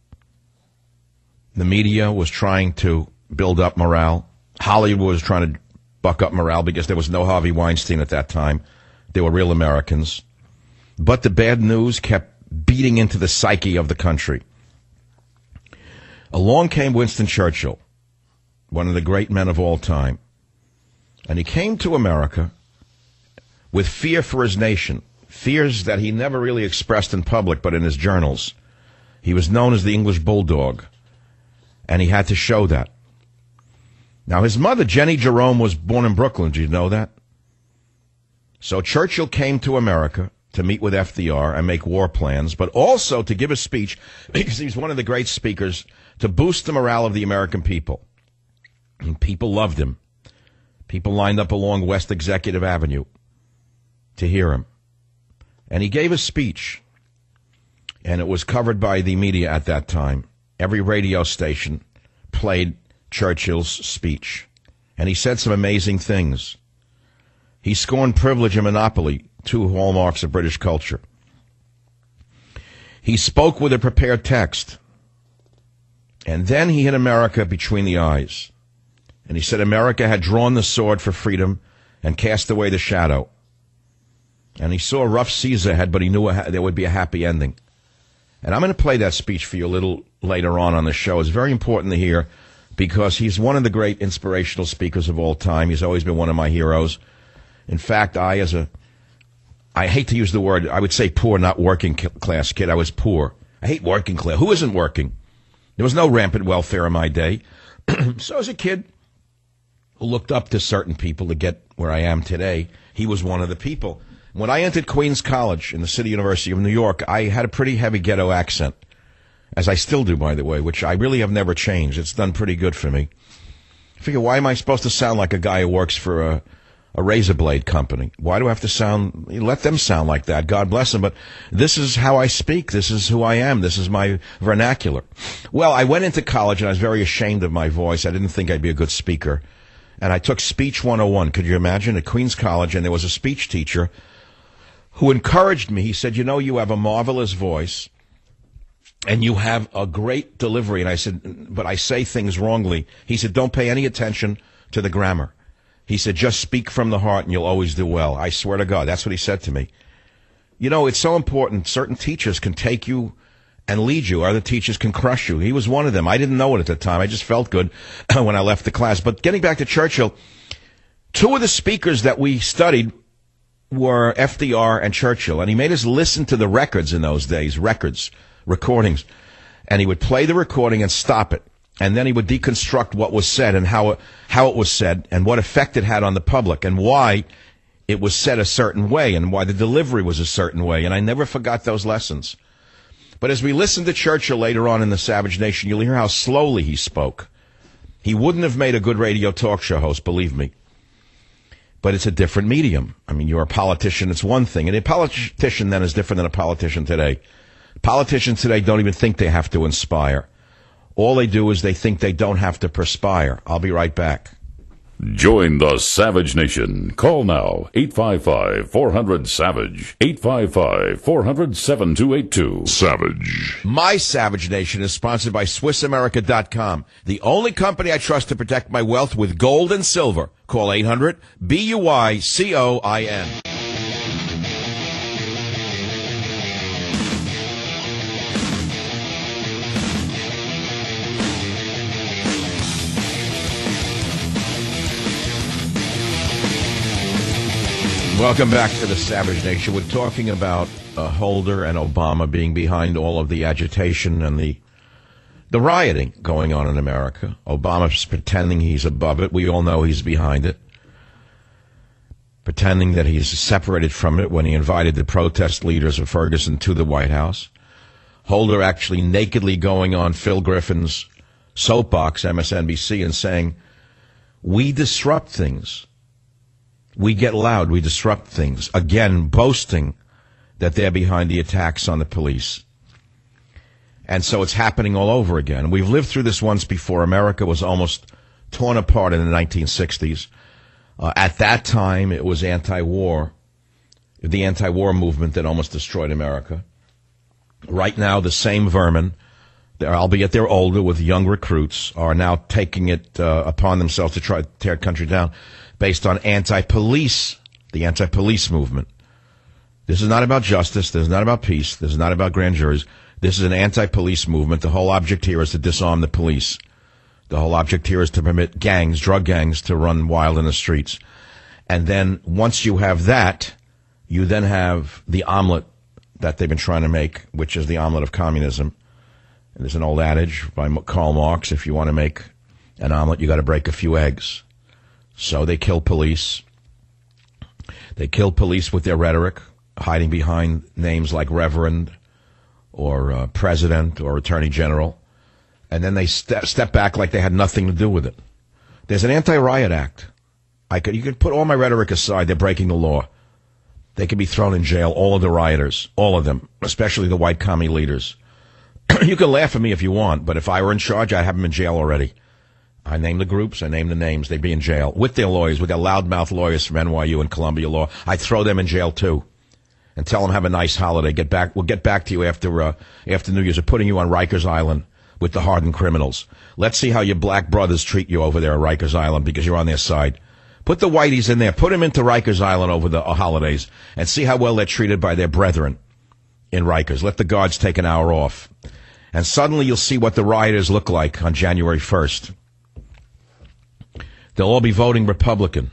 The media was trying to build up morale. Hollywood was trying to buck up morale because there was no Harvey Weinstein at that time. They were real Americans. But the bad news kept beating into the psyche of the country. Along came Winston Churchill, one of the great men of all time. And he came to America with fear for his nation, fears that he never really expressed in public, but in his journals. He was known as the English Bulldog, and he had to show that. Now, his mother, Jenny Jerome, was born in Brooklyn. Did you know that? So Churchill came to America to meet with F D R and make war plans, but also to give a speech, because he was one of the great speakers, to boost the morale of the American people. And people loved him. People lined up along West Executive Avenue to hear him. And he gave a speech, and it was covered by the media at that time. Every radio station played Churchill's speech. And he said some amazing things. He scorned privilege and monopoly, two hallmarks of British culture. He spoke with a prepared text. And then he hit America between the eyes. And he said America had drawn the sword for freedom and cast away the shadow. And he saw rough seas ahead, but he knew a, there would be a happy ending. And I'm going to play that speech for you a little later on on the show. It's very important to hear because he's one of the great inspirational speakers of all time. He's always been one of my heroes. In fact, I, as a, I hate to use the word, I would say poor, not working class kid. I was poor. I hate working class. Who isn't working? There was no rampant welfare in my day. So as a kid who looked up to certain people to get where I am today, he was one of the people. When I entered Queens College in the City University of New York, I had a pretty heavy ghetto accent, as I still do, by the way, which I really have never changed. It's done pretty good for me. I figure, why am I supposed to sound like a guy who works for a, a razor blade company? Why do I have to sound, let them sound like that, God bless them, but this is how I speak, this is who I am, this is my vernacular. Well, I went into college and I was very ashamed of my voice. I didn't think I'd be a good speaker. And I took Speech one oh one, could you imagine, at Queens College, and there was a speech teacher who encouraged me. He said, you know, you have a marvelous voice and you have a great delivery. And I said, but I say things wrongly. He said, don't pay any attention to the grammar. He said, just speak from the heart and you'll always do well. I swear to God, that's what he said to me. You know, it's so important. Certain teachers can take you and lead you. Other teachers can crush you. He was one of them. I didn't know it at the time. I just felt good when I left the class. But getting back to Churchill, two of the speakers that we studied were F D R and Churchill, and he made us listen to the records in those days, records, recordings, and he would play the recording and stop it, and then he would deconstruct what was said and how it, how it was said and what effect it had on the public and why it was said a certain way and why the delivery was a certain way, and I never forgot those lessons. But as we listen to Churchill later on in the Savage Nation, you'll hear how slowly he spoke. He wouldn't have made a good radio talk show host, believe me. But it's a different medium. I mean, you're a politician, it's one thing. And a politician then is different than a politician today. Politicians today don't even think they have to inspire. All they do is they think they don't have to perspire. I'll be right back. Join the Savage Nation. Call now, eight five five, four hundred, SAVAGE, eight five five, four hundred, seven two eight two. Savage. My Savage Nation is sponsored by Swiss America dot com, the only company I trust to protect my wealth with gold and silver. Call eight hundred, B U I C O I N. Welcome back to the Savage Nation. We're talking about uh, Holder and Obama being behind all of the agitation and the the rioting going on in America. Obama's pretending he's above it. We all know he's behind it. Pretending that he's separated from it when he invited the protest leaders of Ferguson to the White House. Holder actually nakedly going on Phil Griffin's soapbox, M S N B C, and saying, we disrupt things. We get loud, we disrupt things. Again, boasting that they're behind the attacks on the police. And so it's happening all over again. We've lived through this once before. America was almost torn apart in the nineteen sixties. Uh, at that time, it was anti-war, the anti-war movement that almost destroyed America. Right now, the same vermin, albeit they're older with young recruits, are now taking it uh, upon themselves to try to tear the country down based on anti-police, the anti-police movement. This is not about justice. This is not about peace. This is not about grand juries. This is an anti-police movement. The whole object here is to disarm the police. The whole object here is to permit gangs, drug gangs, to run wild in the streets. And then once you have that, you then have the omelet that they've been trying to make, which is the omelet of communism. And there's an old adage by Karl Marx, if you want to make an omelet, you got to break a few eggs. So they kill police. They kill police with their rhetoric, hiding behind names like Reverend or uh, President or Attorney General. And then they ste- step back like they had nothing to do with it. There's an anti-riot act. I could, you could put all my rhetoric aside. They're breaking the law. They could be thrown in jail, all of the rioters, all of them, especially the white commie leaders. You can laugh at me if you want, but if I were in charge, I'd have them in jail already. I name the groups, I name the names, they'd be in jail with their lawyers, with their loudmouth lawyers from N Y U and Columbia Law. I'd throw them in jail too, and tell them have a nice holiday. Get back, we'll get back to you after uh, after New Year's. We're putting you on Rikers Island with the hardened criminals. Let's see how your black brothers treat you over there at Rikers Island because you're on their side. Put the whiteys in there, put them into Rikers Island over the uh, holidays, and see how well they're treated by their brethren in Rikers. Let the guards take an hour off, and suddenly you'll see what the rioters look like on January first. They'll all be voting Republican.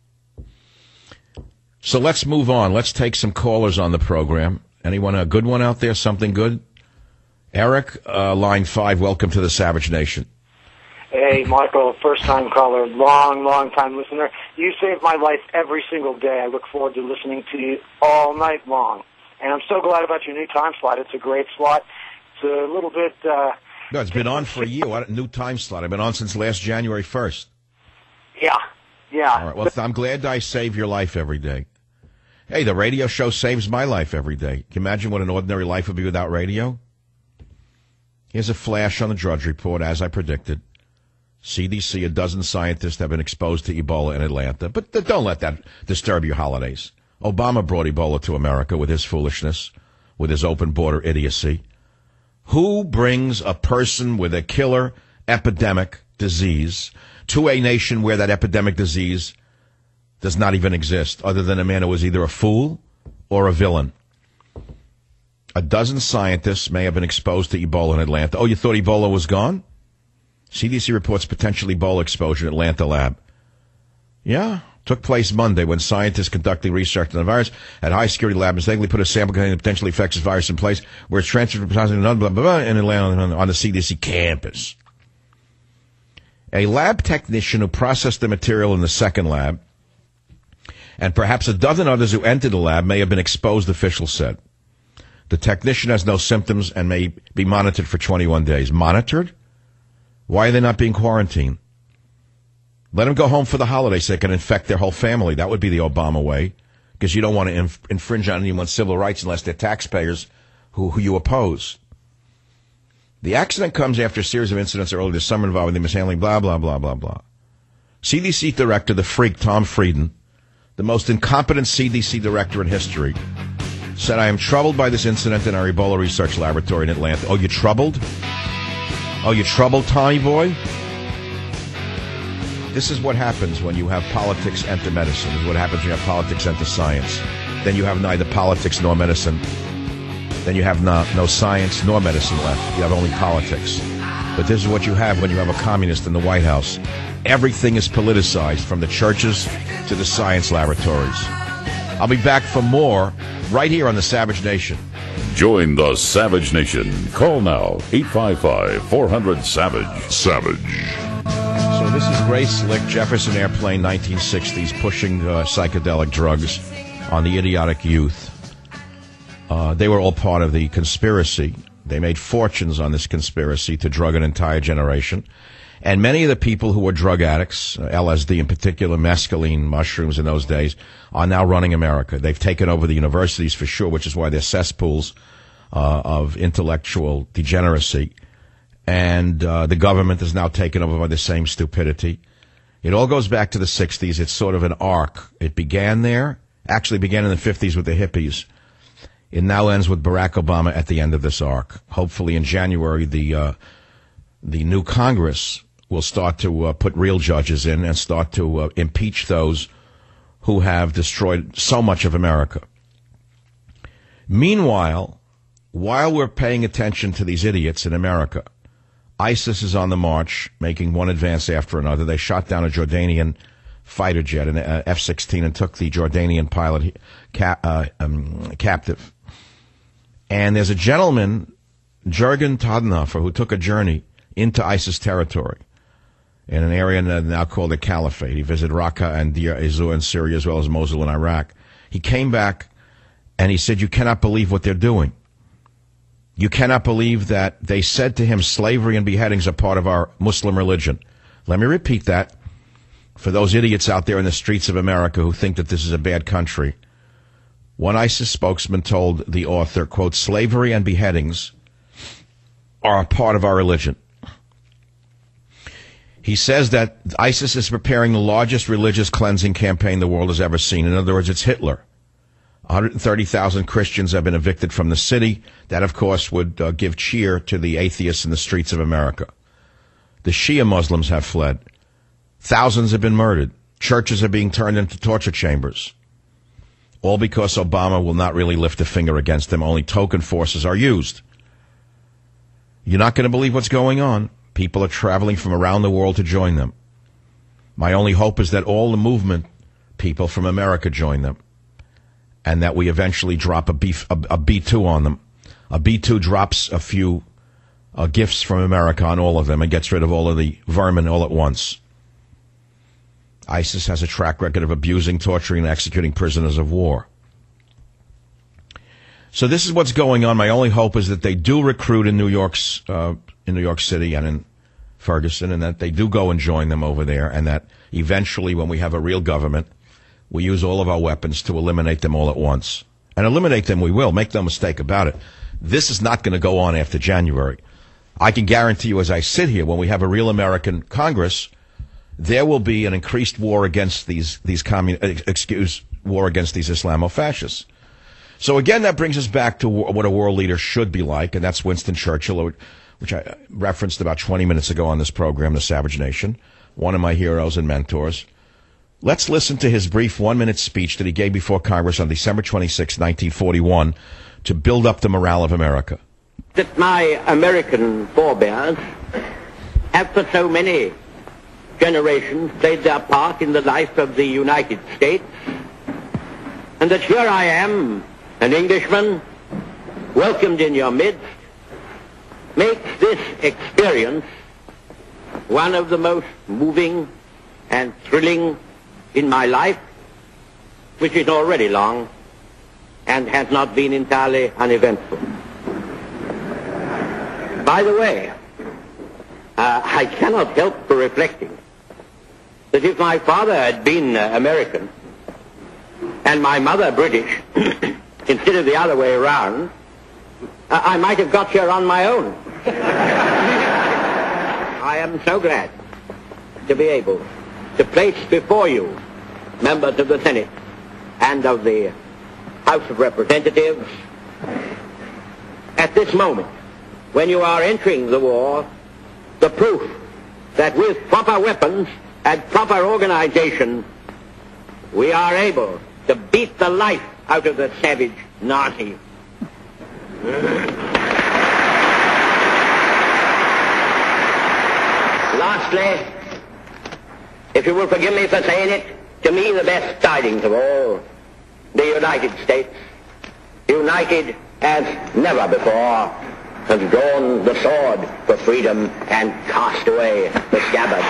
So let's move on. Let's take some callers on the program. Anyone a good one out there? Something good? Eric, uh, line five, welcome to the Savage Nation. Hey, Michael, first-time caller, long, long-time listener. You save my life every single day. I look forward to listening to you all night long. And I'm so glad about your new time slot. It's a great slot. It's a little bit... Uh, no, it's been on for a year. What a new time slot. I've been on since last January first. Yeah, yeah. All right, well, I'm glad I save your life every day. Hey, the radio show saves my life every day. Can you imagine what an ordinary life would be without radio? Here's a flash on the Drudge Report, as I predicted. C D C, a dozen scientists have been exposed to Ebola in Atlanta. But don't let that disturb your holidays. Obama brought Ebola to America with his foolishness, with his open border idiocy. Who brings a person with a killer epidemic disease to a nation where that epidemic disease does not even exist, other than a man who was either a fool or a villain? A dozen scientists may have been exposed to Ebola in Atlanta. Oh, you thought Ebola was gone? C D C reports potential Ebola exposure in Atlanta lab. Yeah, took place Monday when scientists conducting research on the virus at a high-security lab mistakenly put a sample containing the potentially infectious virus in place where it's transferred from blah, blah, blah, blah, in Atlanta on the C D C campus. A lab technician who processed the material in the second lab and perhaps a dozen others who entered the lab may have been exposed, officials said. The technician has no symptoms and may be monitored for twenty-one days. Monitored? Why are they not being quarantined? Let them go home for the holidays so they can infect their whole family. That would be the Obama way, because you don't want to inf- infringe on anyone's civil rights unless they're taxpayers who, who you oppose. The accident comes after a series of incidents early this summer involving the mishandling, blah, blah, blah, blah, blah. C D C Director, the freak, Tom Frieden, the most incompetent C D C director in history, said, I am troubled by this incident in our Ebola research laboratory in Atlanta. Oh, you troubled? Oh, you troubled, Tommy boy? This is what happens when you have politics enter medicine. This is what happens when you have politics enter science. Then you have neither politics nor medicine. Then you have no, no science nor medicine left. You have only politics. But this is what you have when you have a communist in the White House. Everything is politicized, from the churches to the science laboratories. I'll be back for more right here on the Savage Nation. Join the Savage Nation. Call now, eight five five, four hundred, SAVAGE. Savage. So this is Grace Slick, Jefferson Airplane, nineteen sixties, pushing uh, psychedelic drugs on the idiotic youth. Uh, they were all part of the conspiracy. They made fortunes on this conspiracy to drug an entire generation. And many of the people who were drug addicts, uh, L S D in particular, mescaline, mushrooms in those days, are now running America. They've taken over the universities for sure, which is why they're cesspools uh, of intellectual degeneracy. And uh, the government is now taken over by the same stupidity. It all goes back to the sixties. It's sort of an arc. It began there, actually began in the fifties with the hippies. It now ends with Barack Obama at the end of this arc. Hopefully in January, the uh, the new Congress will start to uh, put real judges in and start to uh, impeach those who have destroyed so much of America. Meanwhile, while we're paying attention to these idiots in America, ISIS is on the march, making one advance after another. They shot down a Jordanian fighter jet, an uh, F sixteen, and took the Jordanian pilot ca- uh, um, captive. And there's a gentleman, Jurgen Todenhofer, who took a journey into ISIS territory in an area now called the Caliphate. He visited Raqqa and Deir ez-Zor in Syria, as well as Mosul in Iraq. He came back and he said, you cannot believe what they're doing. You cannot believe that they said to him, slavery and beheadings are part of our Muslim religion. Let me repeat that for those idiots out there in the streets of America who think that this is a bad country. One ISIS spokesman told the author, quote, slavery and beheadings are a part of our religion. He says that ISIS is preparing the largest religious cleansing campaign the world has ever seen. In other words, it's Hitler. one hundred thirty thousand Christians have been evicted from the city. That, of course, would uh, give cheer to the atheists in the streets of America. The Shia Muslims have fled. Thousands have been murdered. Churches are being turned into torture chambers. All because Obama will not really lift a finger against them. Only token forces are used. You're not going to believe what's going on. People are traveling from around the world to join them. My only hope is that all the movement people from America join them, and that we eventually drop a, B, a, a B two on them. A B two drops a few uh, gifts from America on all of them and gets rid of all of the vermin all at once. ISIS has a track record of abusing, torturing, and executing prisoners of war. So this is what's going on. My only hope is that they do recruit in New York's uh, in New York City and in Ferguson, and that they do go and join them over there, and that eventually, when we have a real government, we use all of our weapons to eliminate them all at once. And eliminate them we will. Make no mistake about it. This is not going to go on after January. I can guarantee you, as I sit here, when we have a real American Congress, there will be an increased war against these these commun excuse war against these Islamofascists. So again, that brings us back to what a world leader should be like, and that's Winston Churchill, which I referenced about twenty minutes ago on this program, The Savage Nation, one of my heroes and mentors. Let's listen to his brief one-minute speech that he gave before Congress on December twenty-sixth, nineteen forty-one, to build up the morale of America. That my American forebears have for so many generations played their part in the life of the United States, and that here I am, an Englishman, welcomed in your midst, makes this experience one of the most moving and thrilling in my life, which is already long and has not been entirely uneventful. By the way, uh, I cannot help for reflecting that if my father had been uh, American and my mother British, instead of the other way around, uh, I might have got here on my own. I am so glad to be able to place before you, members of the Senate and of the House of Representatives, at this moment, when you are entering the war, the proof that with proper weapons and proper organization, we are able to beat the life out of the savage Nazi. Lastly, if you will forgive me for saying it, to me the best tidings of all, the United States, united as never before, has drawn the sword for freedom and cast away the scabbard.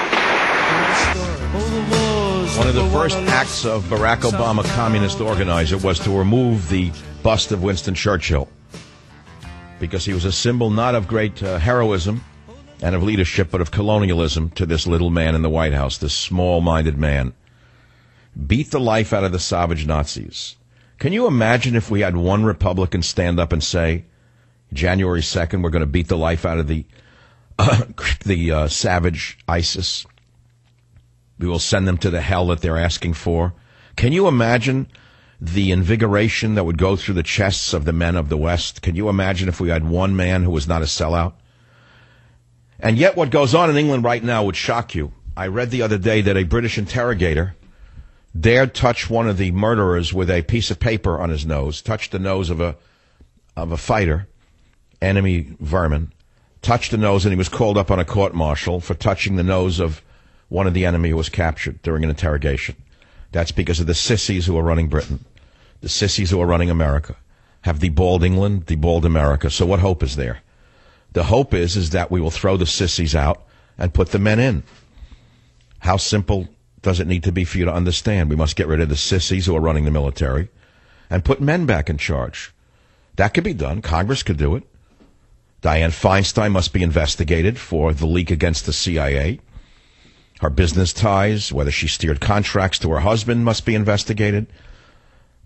One of the first acts of Barack Obama, communist organizer, was to remove the bust of Winston Churchill, because he was a symbol not of great uh, heroism and of leadership, but of colonialism to this little man in the White House, this small-minded man. Beat the life out of the savage Nazis. Can you imagine if we had one Republican stand up and say, January second, we're going to beat the life out of the uh, the uh, savage ISIS. We will send them to the hell that they're asking for. Can you imagine the invigoration that would go through the chests of the men of the West? Can you imagine if we had one man who was not a sellout? And yet what goes on in England right now would shock you. I read the other day that a British interrogator dared touch one of the murderers with a piece of paper on his nose, touched the nose of a of a fighter, enemy vermin, touched the nose, and he was called up on a court-martial for touching the nose of one of the enemy who was captured during an interrogation. That's because of the sissies who are running Britain. The sissies who are running America have deballed England, deballed America. So what hope is there? The hope is, is that we will throw the sissies out and put the men in. How simple does it need to be for you to understand? We must get rid of the sissies who are running the military and put men back in charge. That could be done. Congress could do it. Dianne Feinstein must be investigated for the leak against the C I A. Her business ties, whether she steered contracts to her husband, must be investigated.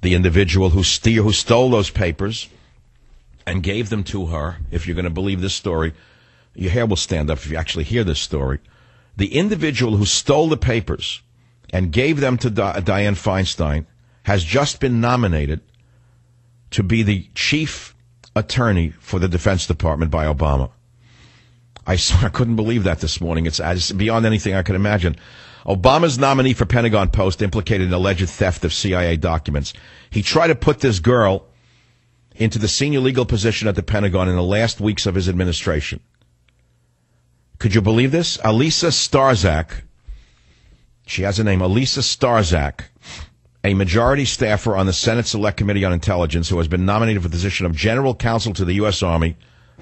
the individual who, steer, who stole those papers and gave them to her, if you're going to believe this story, your hair will stand up if you actually hear this story. The individual who stole the papers and gave them to Di- Dianne Feinstein has just been nominated to be the chief attorney for the Defense Department by Obama. I swear I couldn't believe that this morning. It's, it's beyond anything I could imagine. Obama's nominee for Pentagon post implicated in alleged theft of C I A documents. He tried to put this girl into the senior legal position at the Pentagon in the last weeks of his administration. Could you believe this? Alisa Starzak, she has a name, Alisa Starzak, a majority staffer on the Senate Select Committee on Intelligence who has been nominated for the position of General Counsel to the U S. Army,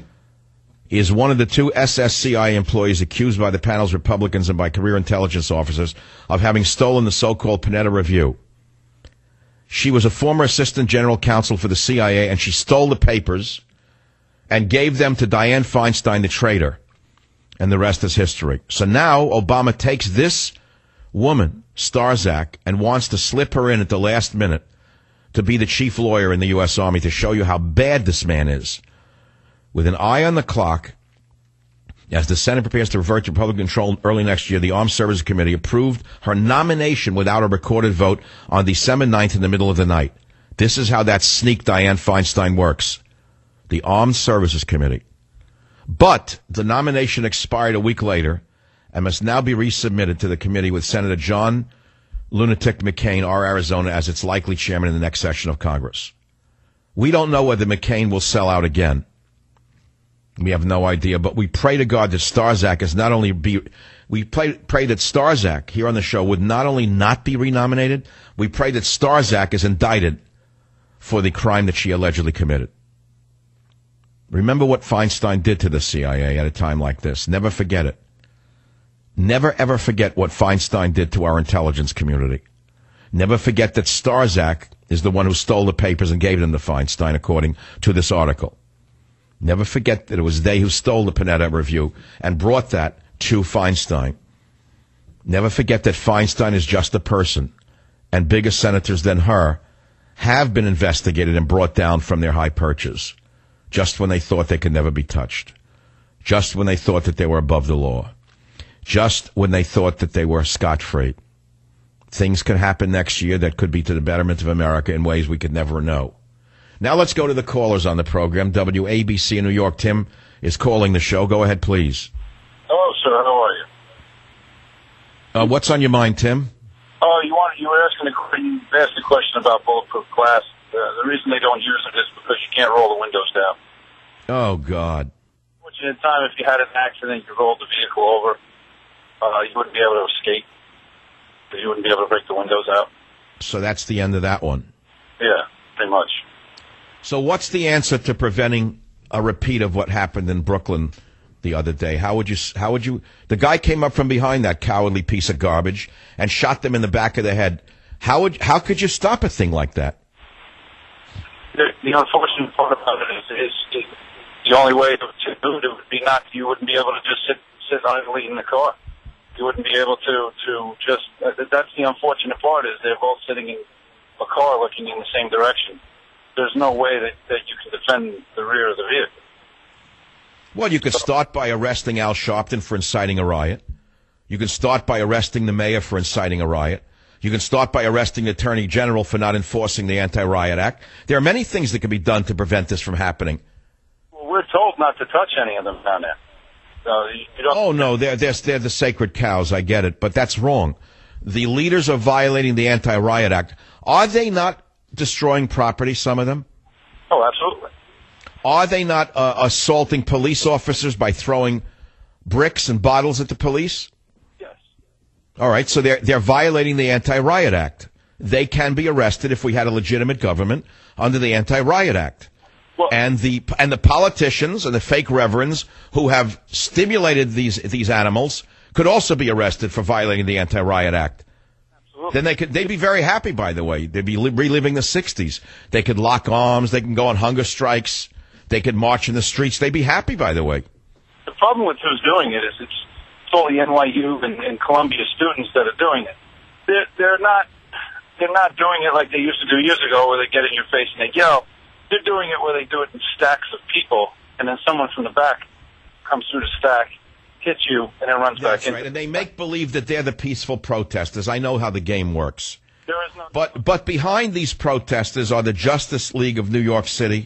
is one of the two S S C I employees accused by the panel's Republicans and by career intelligence officers of having stolen the so-called Panetta Review. She was a former assistant general counsel for the C I A, and she stole the papers and gave them to Dianne Feinstein, the traitor. And the rest is history. So now Obama takes this woman, Starzak, and wants to slip her in at the last minute to be the chief lawyer in the U S. Army to show you how bad this man is. With an eye on the clock, as the Senate prepares to revert to Republican control early next year, the Armed Services Committee approved her nomination without a recorded vote on December ninth in the middle of the night. This is how that sneak Dianne Feinstein works. The Armed Services Committee. But the nomination expired a week later and must now be resubmitted to the committee with Senator John Lunatic McCain, our Arizona, as its likely chairman in the next session of Congress. We don't know whether McCain will sell out again. We have no idea, but we pray to God that Starzak is not only be, we pray, pray that Starzak here on the show would not only not be renominated, we pray that Starzak is indicted for the crime that she allegedly committed. Remember what Feinstein did to the C I A at a time like this. Never forget it. Never ever forget what Feinstein did to our intelligence community. Never forget that Starzak is the one who stole the papers and gave them to Feinstein, according to this article. Never forget that it was they who stole the Panetta Review and brought that to Feinstein. Never forget that Feinstein is just a person, and bigger senators than her have been investigated and brought down from their high perches, just when they thought they could never be touched, just when they thought that they were above the law, just when they thought that they were scot-free. Things could happen next year that could be to the betterment of America in ways we could never know. Now let's go to the callers on the program. W A B C in New York. Tim is calling the show. Go ahead, please. Hello, sir. How are you? Uh, what's on your mind, Tim? Oh, you want you were asking a, you asked a question about bulletproof glass. Uh, the reason they don't use it is because you can't roll the windows down. Oh, God. Fortunate time, if you had an accident, you rolled the vehicle over, uh, you wouldn't be able to escape. You wouldn't be able to break the windows out. So that's the end of that one. Yeah, pretty much. So what's the answer to preventing a repeat of what happened in Brooklyn the other day? How would you, how would you, the guy came up from behind that cowardly piece of garbage and shot them in the back of the head. How would, how could you stop a thing like that? The, the unfortunate part about it is, is, is the only way to, to do it would be not, you wouldn't be able to just sit, sit idly in the car. You wouldn't be able to, to just, uh, that's the unfortunate part is they're both sitting in a car looking in the same direction. There's no way that, that you can defend the rear of the vehicle. Well, you could start by arresting Al Sharpton for inciting a riot. You can start by arresting the mayor for inciting a riot. You can start by arresting the Attorney General for not enforcing the Anti-Riot Act. There are many things that can be done to prevent this from happening. Well, we're told not to touch any of them down there. Uh, you, you don't oh, no, they're, they're, they're the sacred cows. I get it. But that's wrong. The leaders are violating the Anti-Riot Act. Are they not destroying property, some of them? Oh, absolutely. Are they not uh, assaulting police officers by throwing bricks and bottles at the police? Yes. All right, so they're, they're violating the Anti-Riot Act. They can be arrested if we had a legitimate government under the Anti-Riot Act. Well, and the and the politicians and the fake reverends who have stimulated these these animals could also be arrested for violating the Anti-Riot Act. Then they could, they'd be very happy, by the way. They'd be li- reliving the sixties. They could lock arms. They can go on hunger strikes. They could march in the streets. They'd be happy, by the way. The problem with who's doing it is it's, it's all the N Y U and, and Columbia students that are doing it. They're, they're not, they're not doing it like they used to do years ago, where they get in your face and they yell. They're doing it where they do it in stacks of people, and then someone from the back comes through the stack, hits you, and then runs That's back in. right. And they make believe that they're the peaceful protesters. I know how the game works. There is no. But but behind these protesters are the Justice League of New York City,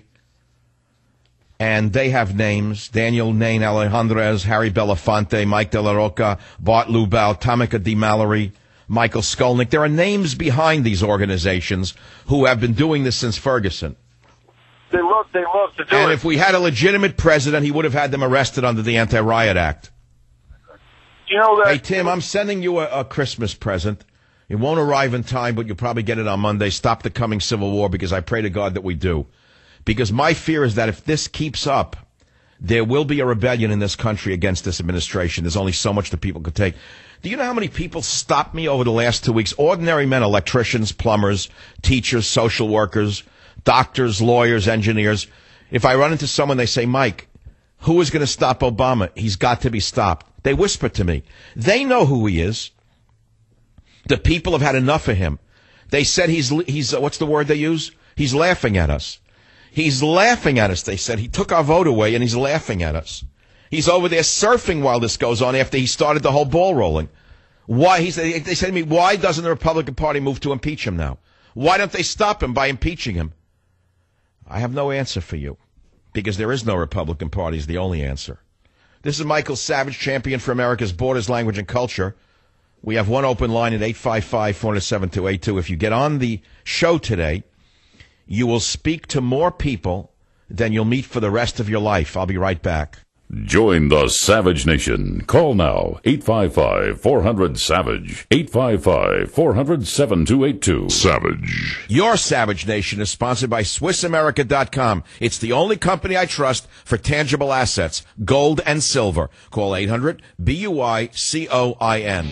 and they have names: Daniel Nain Alejandrez, Harry Belafonte, Mike De La Roca, Bart Lubau, Tamika D. Mallory, Michael Skolnick. There are names behind these organizations who have been doing this since Ferguson. They love, they love to do and it. if we had a legitimate president, he would have had them arrested under the Anti-Riot Act. You know that? Hey, Tim, I'm sending you a, a Christmas present. It won't arrive in time, but you'll probably get it on Monday. Stop the coming civil war, because I pray to God that we do. Because my fear is that if this keeps up, there will be a rebellion in this country against this administration. There's only so much that people could take. Do you know how many people stopped me over the last two weeks? Ordinary men, electricians, plumbers, teachers, social workers, doctors, lawyers, engineers. If I run into someone, they say, Mike, who is going to stop Obama? He's got to be stopped. They whisper to me. They know who he is. The people have had enough of him. They said he's, he's uh, what's the word they use? He's laughing at us. He's laughing at us, they said. He took our vote away, and he's laughing at us. He's over there surfing while this goes on after he started the whole ball rolling. Why? He said, they said to me, why doesn't the Republican Party move to impeach him now? Why don't they stop him by impeaching him? I have no answer for you, because there is no Republican Party is the only answer. This is Michael Savage, champion for America's borders, language, and culture. We have one open line at eight five five, four zero seven, two eight two. If you get on the show today, you will speak to more people than you'll meet for the rest of your life. I'll be right back. Join the Savage Nation. Call now, eight five five, four hundred, SAVAGE, eight five five, four hundred, seven two eight two. Savage. Your Savage Nation is sponsored by Swiss America dot com. It's the only company I trust for tangible assets, gold and silver. Call eight hundred, B U I C O I N.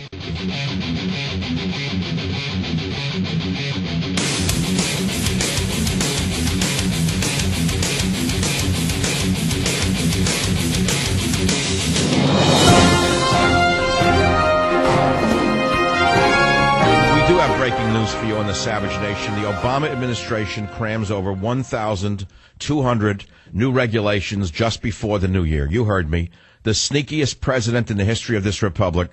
Breaking news for you on the Savage Nation. The Obama administration crams over one thousand two hundred new regulations just before the new year. You heard me. The sneakiest president in the history of this republic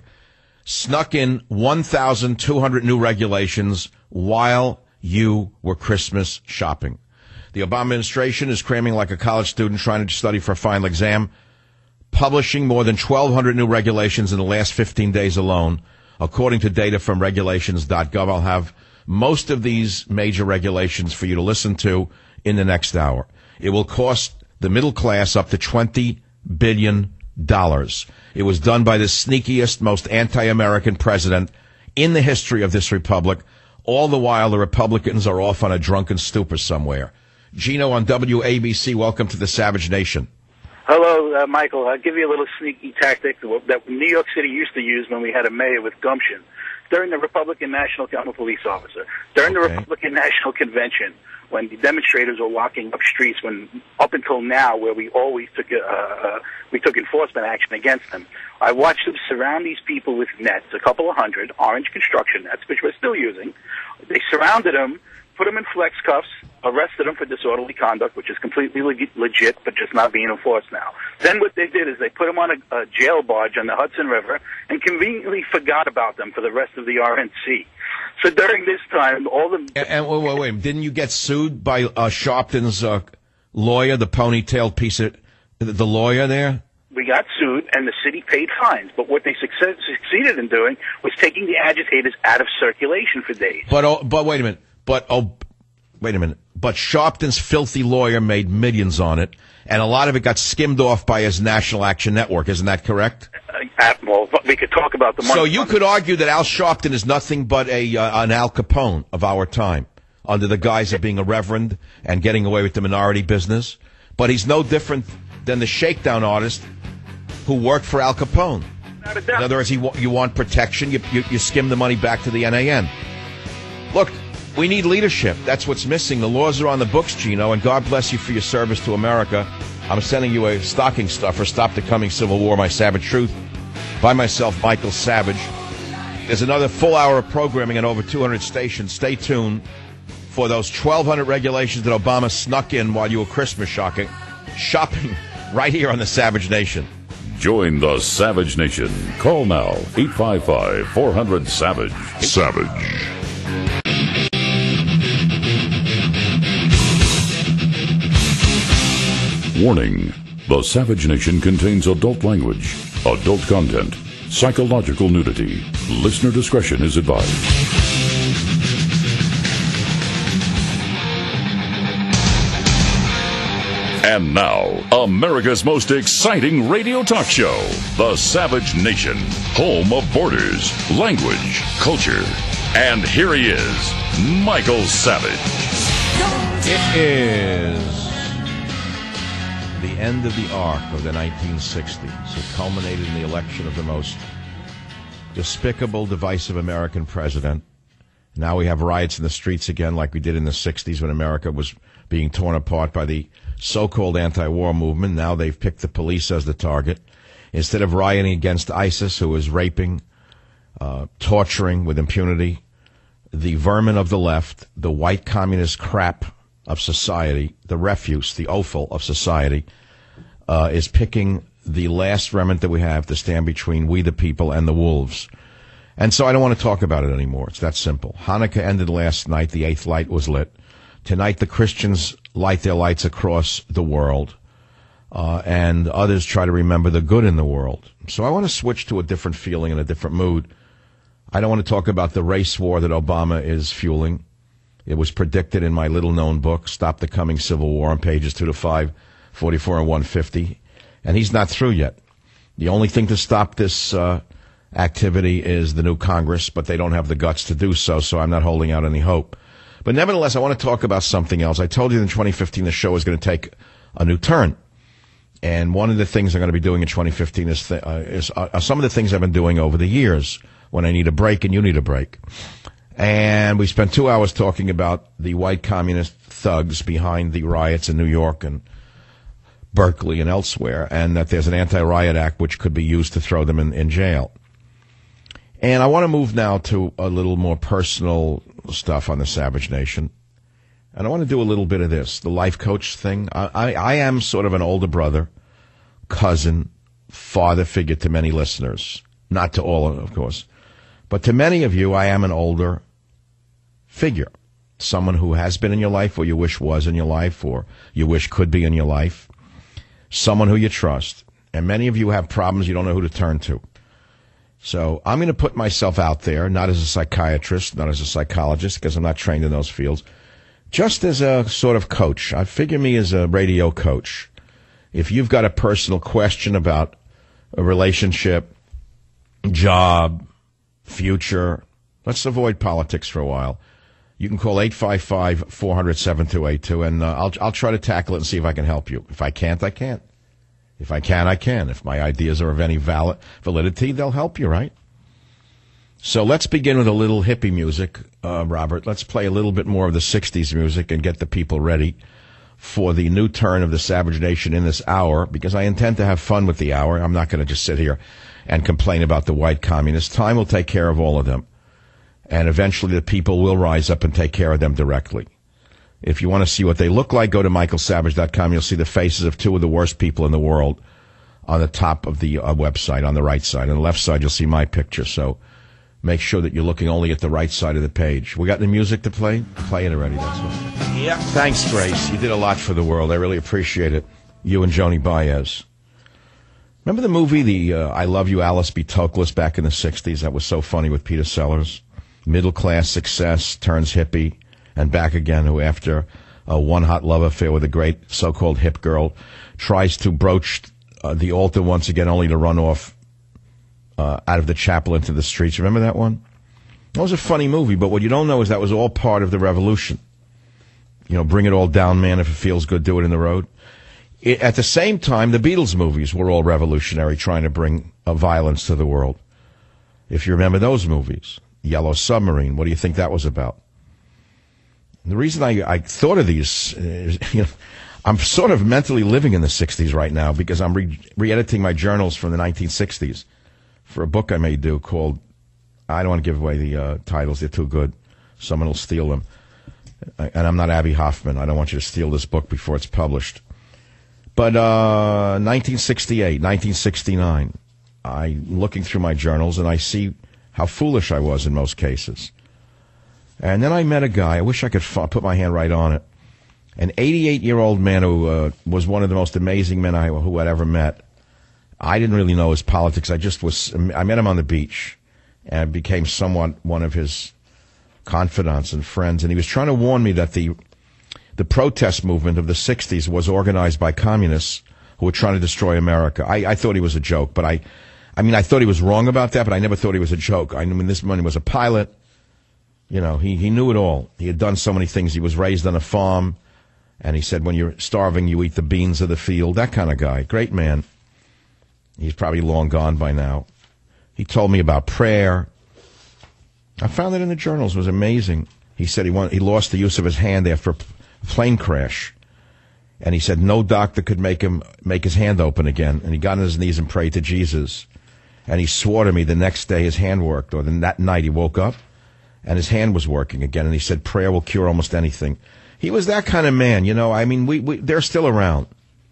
snuck in one thousand two hundred new regulations while you were Christmas shopping. The Obama administration is cramming like a college student trying to study for a final exam, publishing more than twelve hundred new regulations in the last fifteen days alone. According to data from regulations dot gov, I'll have most of these major regulations for you to listen to in the next hour. It will cost the middle class up to twenty billion dollars. It was done by the sneakiest, most anti-American president in the history of this republic. All the while, the Republicans are off on a drunken stupor somewhere. Gino on W A B C, welcome to the Savage Nation. Hello, uh, Michael. I'll give you a little sneaky tactic that New York City used to use when we had a mayor with gumption. During the Republican National, I'm a police officer. During Okay. the Republican National Convention, when the demonstrators were locking up streets, when up until now, where we always took uh, uh, we took enforcement action against them, I watched them surround these people with nets, a couple of hundred orange construction nets, which we're still using. They surrounded them, put them in flex cuffs, arrested them for disorderly conduct, which is completely leg- legit, but just not being enforced now. Then what they did is they put them on a, a jail barge on the Hudson River and conveniently forgot about them for the rest of the R N C. So during this time, all the... And, and wait, wait, wait, didn't you get sued by uh, Sharpton's uh, lawyer, the ponytailed piece of... the lawyer there? We got sued, and the city paid fines. But what they success- succeeded in doing was taking the agitators out of circulation for days. But oh, but wait a minute. But oh, wait a minute. But Sharpton's filthy lawyer made millions on it, and a lot of it got skimmed off by his National Action Network. Isn't that correct? Uh, well, we could talk about the money. So you could argue that Al Sharpton is nothing but a uh, an Al Capone of our time, under the guise of being a reverend and getting away with the minority business. But he's no different than the shakedown artist who worked for Al Capone. In other words, he, you want protection, you, you, you skim the money back to the N A N. Look, we need leadership. That's what's missing. The laws are on the books, Gino, and God bless you for your service to America. I'm sending you a stocking stuffer, Stop the Coming Civil War, My Savage Truth, by myself, Michael Savage. There's another full hour of programming at over two hundred stations. Stay tuned for those twelve hundred regulations that Obama snuck in while you were Christmas shopping, shopping right here on the Savage Nation. Join the Savage Nation. Call now, eight five five, four hundred, SAVAGE. Savage. Warning. The Savage Nation contains adult language, adult content, psychological nudity. Listener discretion is advised. And now, America's most exciting radio talk show, The Savage Nation, home of borders, language, culture. And here he is, Michael Savage. It is the end of the arc of the nineteen sixties. It culminated in the election of the most despicable, divisive American president. Now we have riots in the streets again like we did in the sixties when America was being torn apart by the so-called anti-war movement. Now they've picked the police as the target. Instead of rioting against ISIS, who is raping, uh, torturing with impunity, the vermin of the left, the white communist crap of society, the refuse, the offal of society, uh, is picking the last remnant that we have to stand between we the people and the wolves. And so I don't want to talk about it anymore. It's that simple. Hanukkah ended last night. The eighth light was lit. Tonight the Christians light their lights across the world, uh, and others try to remember the good in the world. So I want to switch to a different feeling and a different mood. I don't want to talk about the race war that Obama is fueling. It was predicted in my little-known book, Stop the Coming Civil War, on pages two to five, forty-four and one fifty. And he's not through yet. The only thing to stop this uh, activity is the new Congress, but they don't have the guts to do so, so I'm not holding out any hope. But nevertheless, I want to talk about something else. I told you in twenty fifteen the show is going to take a new turn. And one of the things I'm going to be doing in twenty fifteen is, th- uh, is uh, some of the things I've been doing over the years when I need a break and you need a break. And we spent two hours talking about the white communist thugs behind the riots in New York and Berkeley and elsewhere, and that there's an anti-riot act which could be used to throw them in, in jail. And I want to move now to a little more personal stuff on the Savage Nation. And I want to do a little bit of this, the life coach thing. I, I, I am sort of an older brother, cousin, father figure to many listeners. Not to all, of course. But to many of you, I am an older figure. Someone who has been in your life, or you wish was in your life, or you wish could be in your life. Someone who you trust. And many of you have problems you don't know who to turn to. So I'm going to put myself out there, not as a psychiatrist, not as a psychologist, because I'm not trained in those fields, just as a sort of coach. I figure me as a radio coach. If you've got a personal question about a relationship, job, future, let's avoid politics for a while. You can call eight five five, four hundred, seven two eight two, and uh, I'll, I'll try to tackle it and see if I can help you. If I can't, I can't. If I can, I can. If my ideas are of any valid, validity, they'll help you, right? So let's begin with a little hippie music, uh, Robert. Let's play a little bit more of the sixties music and get the people ready for the new turn of the Savage Nation in this hour, because I intend to have fun with the hour. I'm not going to just sit here and complain about the white communists. Time will take care of all of them. And eventually the people will rise up and take care of them directly. If you want to see what they look like, go to michael savage dot com. You'll see the faces of two of the worst people in the world on the top of the uh, website, on the right side. On the left side, you'll see my picture. So make sure that you're looking only at the right side of the page. We got the music to play? Play it already, that's all. Yep. Thanks, Grace. You did a lot for the world. I really appreciate it. You and Joni Baez. Remember the movie, the uh, I Love You, Alice B. Toklas, back in the sixties? That was so funny with Peter Sellers. Middle-class success, turns hippie, and back again, who after a one hot love affair with a great so-called hip girl, tries to broach uh, the altar once again, only to run off uh, out of the chapel into the streets. Remember that one? That was a funny movie, but what you don't know is that was all part of the revolution. You know, bring it all down, man. If it feels good, do it in the road. It, at the same time, the Beatles movies were all revolutionary, trying to bring uh, violence to the world. If you remember those movies. Yellow Submarine, what do you think that was about? The reason I, I thought of these is, you know, I'm sort of mentally living in the sixties right now because I'm re- re-editing my journals from the nineteen sixties for a book I may do called I don't want to give away the uh, titles. They're too good. Someone will steal them. And I'm not Abby Hoffman. I don't want you to steal this book before it's published. But uh, nineteen sixty-eight, nineteen sixty-nine, I'm looking through my journals, and I see how foolish I was in most cases. And then I met a guy. I wish I could f- put my hand right on it. An eighty-eight-year-old man who uh, was one of the most amazing men I who I'd ever met. I didn't really know his politics. I just was. I met him on the beach, and became somewhat one of his confidants and friends. And he was trying to warn me that the the protest movement of the sixties was organized by communists who were trying to destroy America. I, I thought he was a joke, but I, I mean, I thought he was wrong about that, but I never thought he was a joke. I mean, this man was a pilot. You know, he, he knew it all. He had done so many things. He was raised on a farm, and he said, when you're starving, you eat the beans of the field. That kind of guy. Great man. He's probably long gone by now. He told me about prayer. I found it in the journals. It was amazing. He said he won, he lost the use of his hand after a plane crash. And he said no doctor could make him make his hand open again. And he got on his knees and prayed to Jesus. And he swore to me the next day his hand worked. Or the, that night he woke up and his hand was working again. And he said prayer will cure almost anything. He was that kind of man, you know. I mean, we, we they're still around.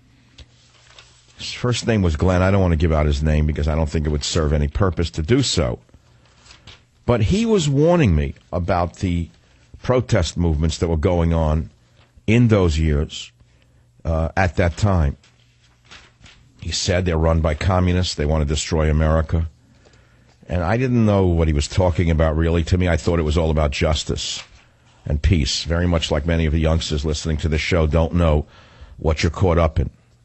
His first name was Glenn. I don't want to give out his name because I don't think it would serve any purpose to do so. But he was warning me about the protest movements that were going on in those years uh, at that time. He said they're run by communists. They want to destroy America. And I didn't know what he was talking about, really. To me, I thought it was all about justice and peace, very much like many of the youngsters listening to this show don't know what you're caught up in.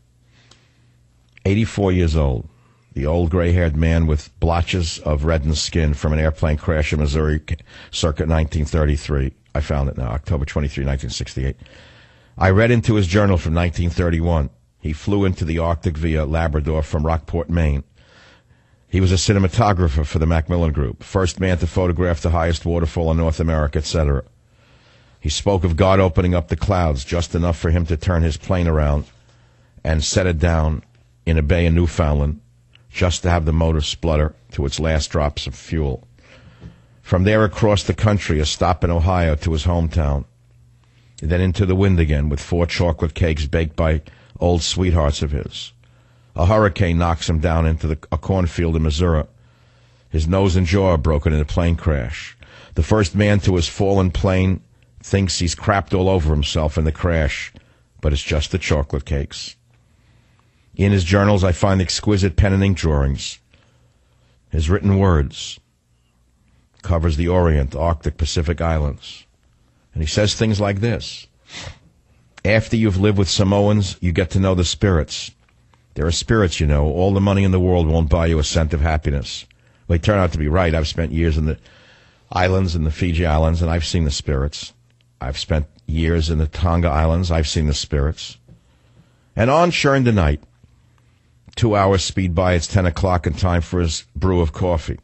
eighty-four years old, the old gray-haired man with blotches of reddened skin from an airplane crash in Missouri circa nineteen thirty-three. I found it now, October twenty-third, nineteen sixty-eight. I read into his journal from nineteen thirty-one. He flew into the Arctic via Labrador from Rockport, Maine. He was a cinematographer for the Macmillan Group, first man to photograph the highest waterfall in North America, et cetera. He spoke of God opening up the clouds just enough for him to turn his plane around and set it down in a bay in Newfoundland just to have the motor splutter to its last drops of fuel. From there across the country, a stop in Ohio to his hometown. And then into the wind again with four chocolate cakes baked by old sweethearts of his. A hurricane knocks him down into the, a cornfield in Missouri. His nose and jaw are broken in a plane crash. The first man to his fallen plane thinks he's crapped all over himself in the crash, but it's just the chocolate cakes. In his journals, I find exquisite pen and ink drawings. His written words covers the Orient, Arctic, Pacific Islands. And he says things like this. After you've lived with Samoans, you get to know the spirits. There are spirits, you know. All the money in the world won't buy you a cent of happiness. Well, they turn out to be right. I've spent years in the islands, in the Fiji Islands, and I've seen the spirits. I've spent years in the Tonga Islands. I've seen the spirits. And on churn tonight. Two hours speed by. It's ten o'clock and time for his brew of coffee.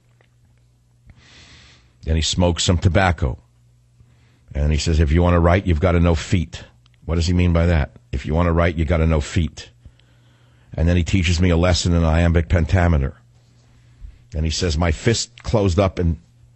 Then he smokes some tobacco. And he says, if you want to write, you've got to know feet. What does he mean by that? If you want to write, you got to know feet. And then he teaches me a lesson in iambic pentameter. And he says, my fist closed up in,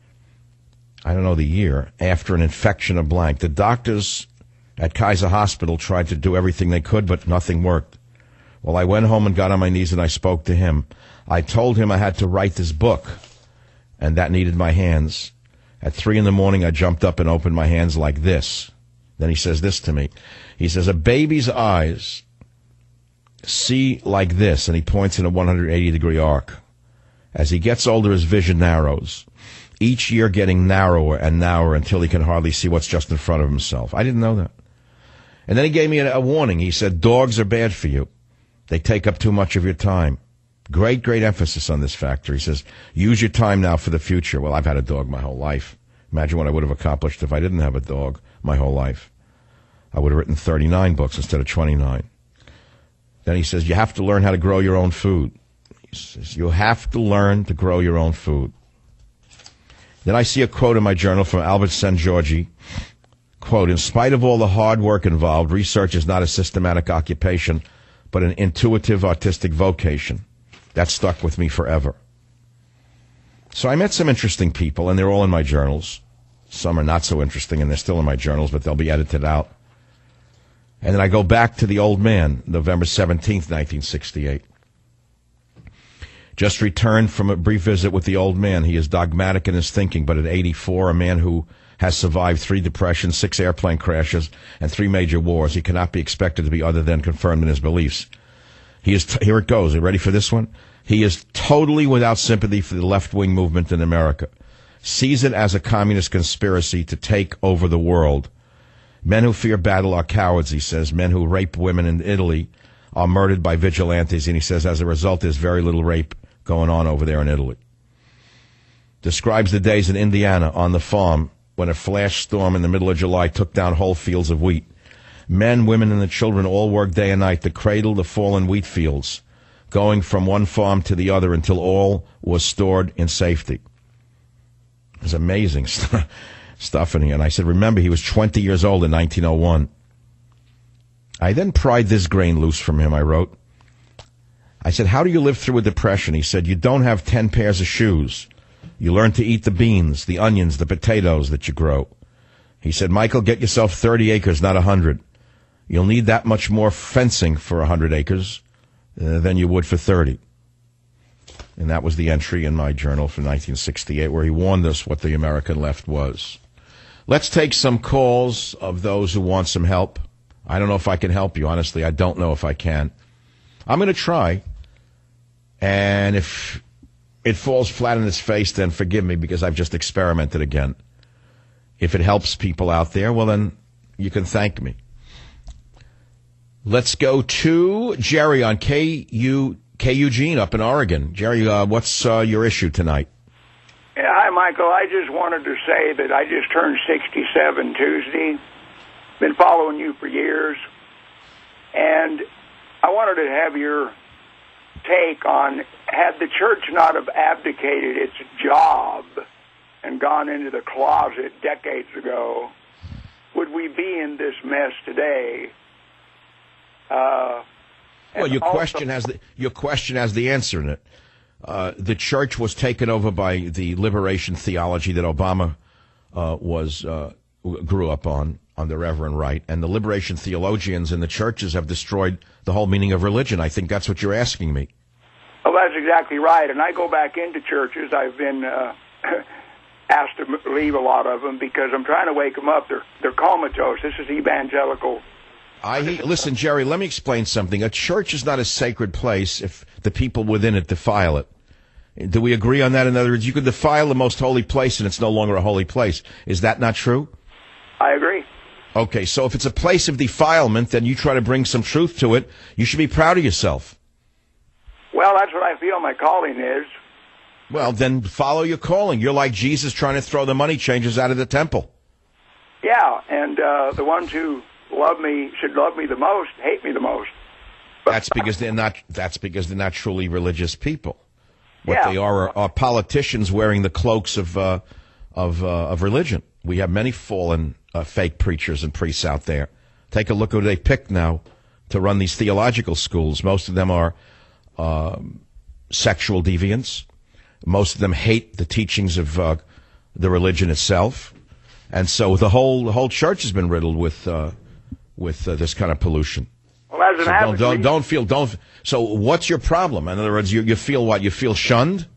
I don't know the year, after an infection of blank. The doctors at Kaiser Hospital tried to do everything they could, but nothing worked. Well, I went home and got on my knees and I spoke to him. I told him I had to write this book, and that needed my hands. At three in the morning, I jumped up and opened my hands like this. Then he says this to me. He says, a baby's eyes see like this, and he points in a one hundred eighty degree arc. As he gets older, his vision narrows, each year getting narrower and narrower until he can hardly see what's just in front of himself. I didn't know that. And then he gave me a, a warning. He said, dogs are bad for you. They take up too much of your time. Great, great emphasis on this factor. He says, use your time now for the future. Well, I've had a dog my whole life. Imagine what I would have accomplished if I didn't have a dog my whole life. I would have written thirty-nine books instead of twenty-nine. Then he says, you have to learn how to grow your own food. He says, you have to learn to grow your own food. Then I see a quote in my journal from Albert Szent-Györgyi. Quote, in spite of all the hard work involved, research is not a systematic occupation, but an intuitive artistic vocation. That stuck with me forever. So I met some interesting people, and they're all in my journals. Some are not so interesting, and they're still in my journals, but they'll be edited out. And then I go back to the old man, November seventeenth, nineteen sixty-eight. Just returned from a brief visit with the old man. He is dogmatic in his thinking, but at eighty-four, a man who has survived three depressions, six airplane crashes, and three major wars, he cannot be expected to be other than confirmed in his beliefs. He is t- here it goes. Are you ready for this one? He is totally without sympathy for the left-wing movement in America. Sees it as a communist conspiracy to take over the world. Men who fear battle are cowards, he says. Men who rape women in Italy are murdered by vigilantes, and he says as a result there's very little rape going on over there in Italy. Describes the days in Indiana on the farm when a flash storm in the middle of July took down whole fields of wheat. Men, women, and the children all worked day and night to cradle the fallen wheat fields, going from one farm to the other until all was stored in safety. It was amazing stuff, stuff in here. And I said, remember, he was twenty years old in nineteen oh one. I then pried this grain loose from him, I wrote. I said, how do you live through a depression? He said, you don't have ten pairs of shoes. You learn to eat the beans, the onions, the potatoes that you grow. He said, Michael, get yourself thirty acres, not one hundred. You'll need that much more fencing for one hundred acres uh, than you would for thirty. And that was the entry in my journal from nineteen sixty-eight where he warned us what the American left was. Let's take some calls of those who want some help. I don't know if I can help you, honestly. I don't know if I can. I'm going to try. And if it falls flat on its face, then forgive me because I've just experimented again. If it helps people out there, well, then you can thank me. Let's go to Jerry on K U K Eugene up in Oregon. Jerry, uh, what's uh, your issue tonight? Yeah, hi, Michael. I just wanted to say that I just turned sixty-seven Tuesday. Been following you for years. And I wanted to have your take on, had the church not have abdicated its job and gone into the closet decades ago, would we be in this mess today? Uh, well, your also, question has the your question has the answer in it. Uh, the church was taken over by the liberation theology that Obama uh, was uh, grew up on, on the Reverend Right, and the liberation theologians in the churches have destroyed the whole meaning of religion. I think that's what you're asking me. Well, that's exactly right. And I go back into churches. I've been uh, asked to leave a lot of them because I'm trying to wake them up. They're they're comatose. This is evangelical. I listen, Jerry. Let me explain something. A church is not a sacred place if the people within it defile it. Do we agree on that? In other words, you could defile the most holy place and it's no longer a holy place. Is that not true? I agree. Okay, so if it's a place of defilement, then you try to bring some truth to it. You should be proud of yourself. Well, that's what I feel my calling is. Well, then follow your calling. You're like Jesus trying to throw the money changers out of the temple. Yeah, and uh, the ones who love me should love me the most, hate me the most. That's because they're not. That's because they're not truly religious people. What yeah. they are, are are politicians wearing the cloaks of uh, of uh, of religion. We have many fallen uh, fake preachers and priests out there. Take a look who they pick now to run these theological schools. Most of them are uh, sexual deviants. Most of them hate the teachings of uh, the religion itself, and so the whole the whole church has been riddled with uh, with uh, this kind of pollution. Well, as an so average, don't, don't don't feel don't. So what's your problem? In other words, you you feel what? You feel shunned?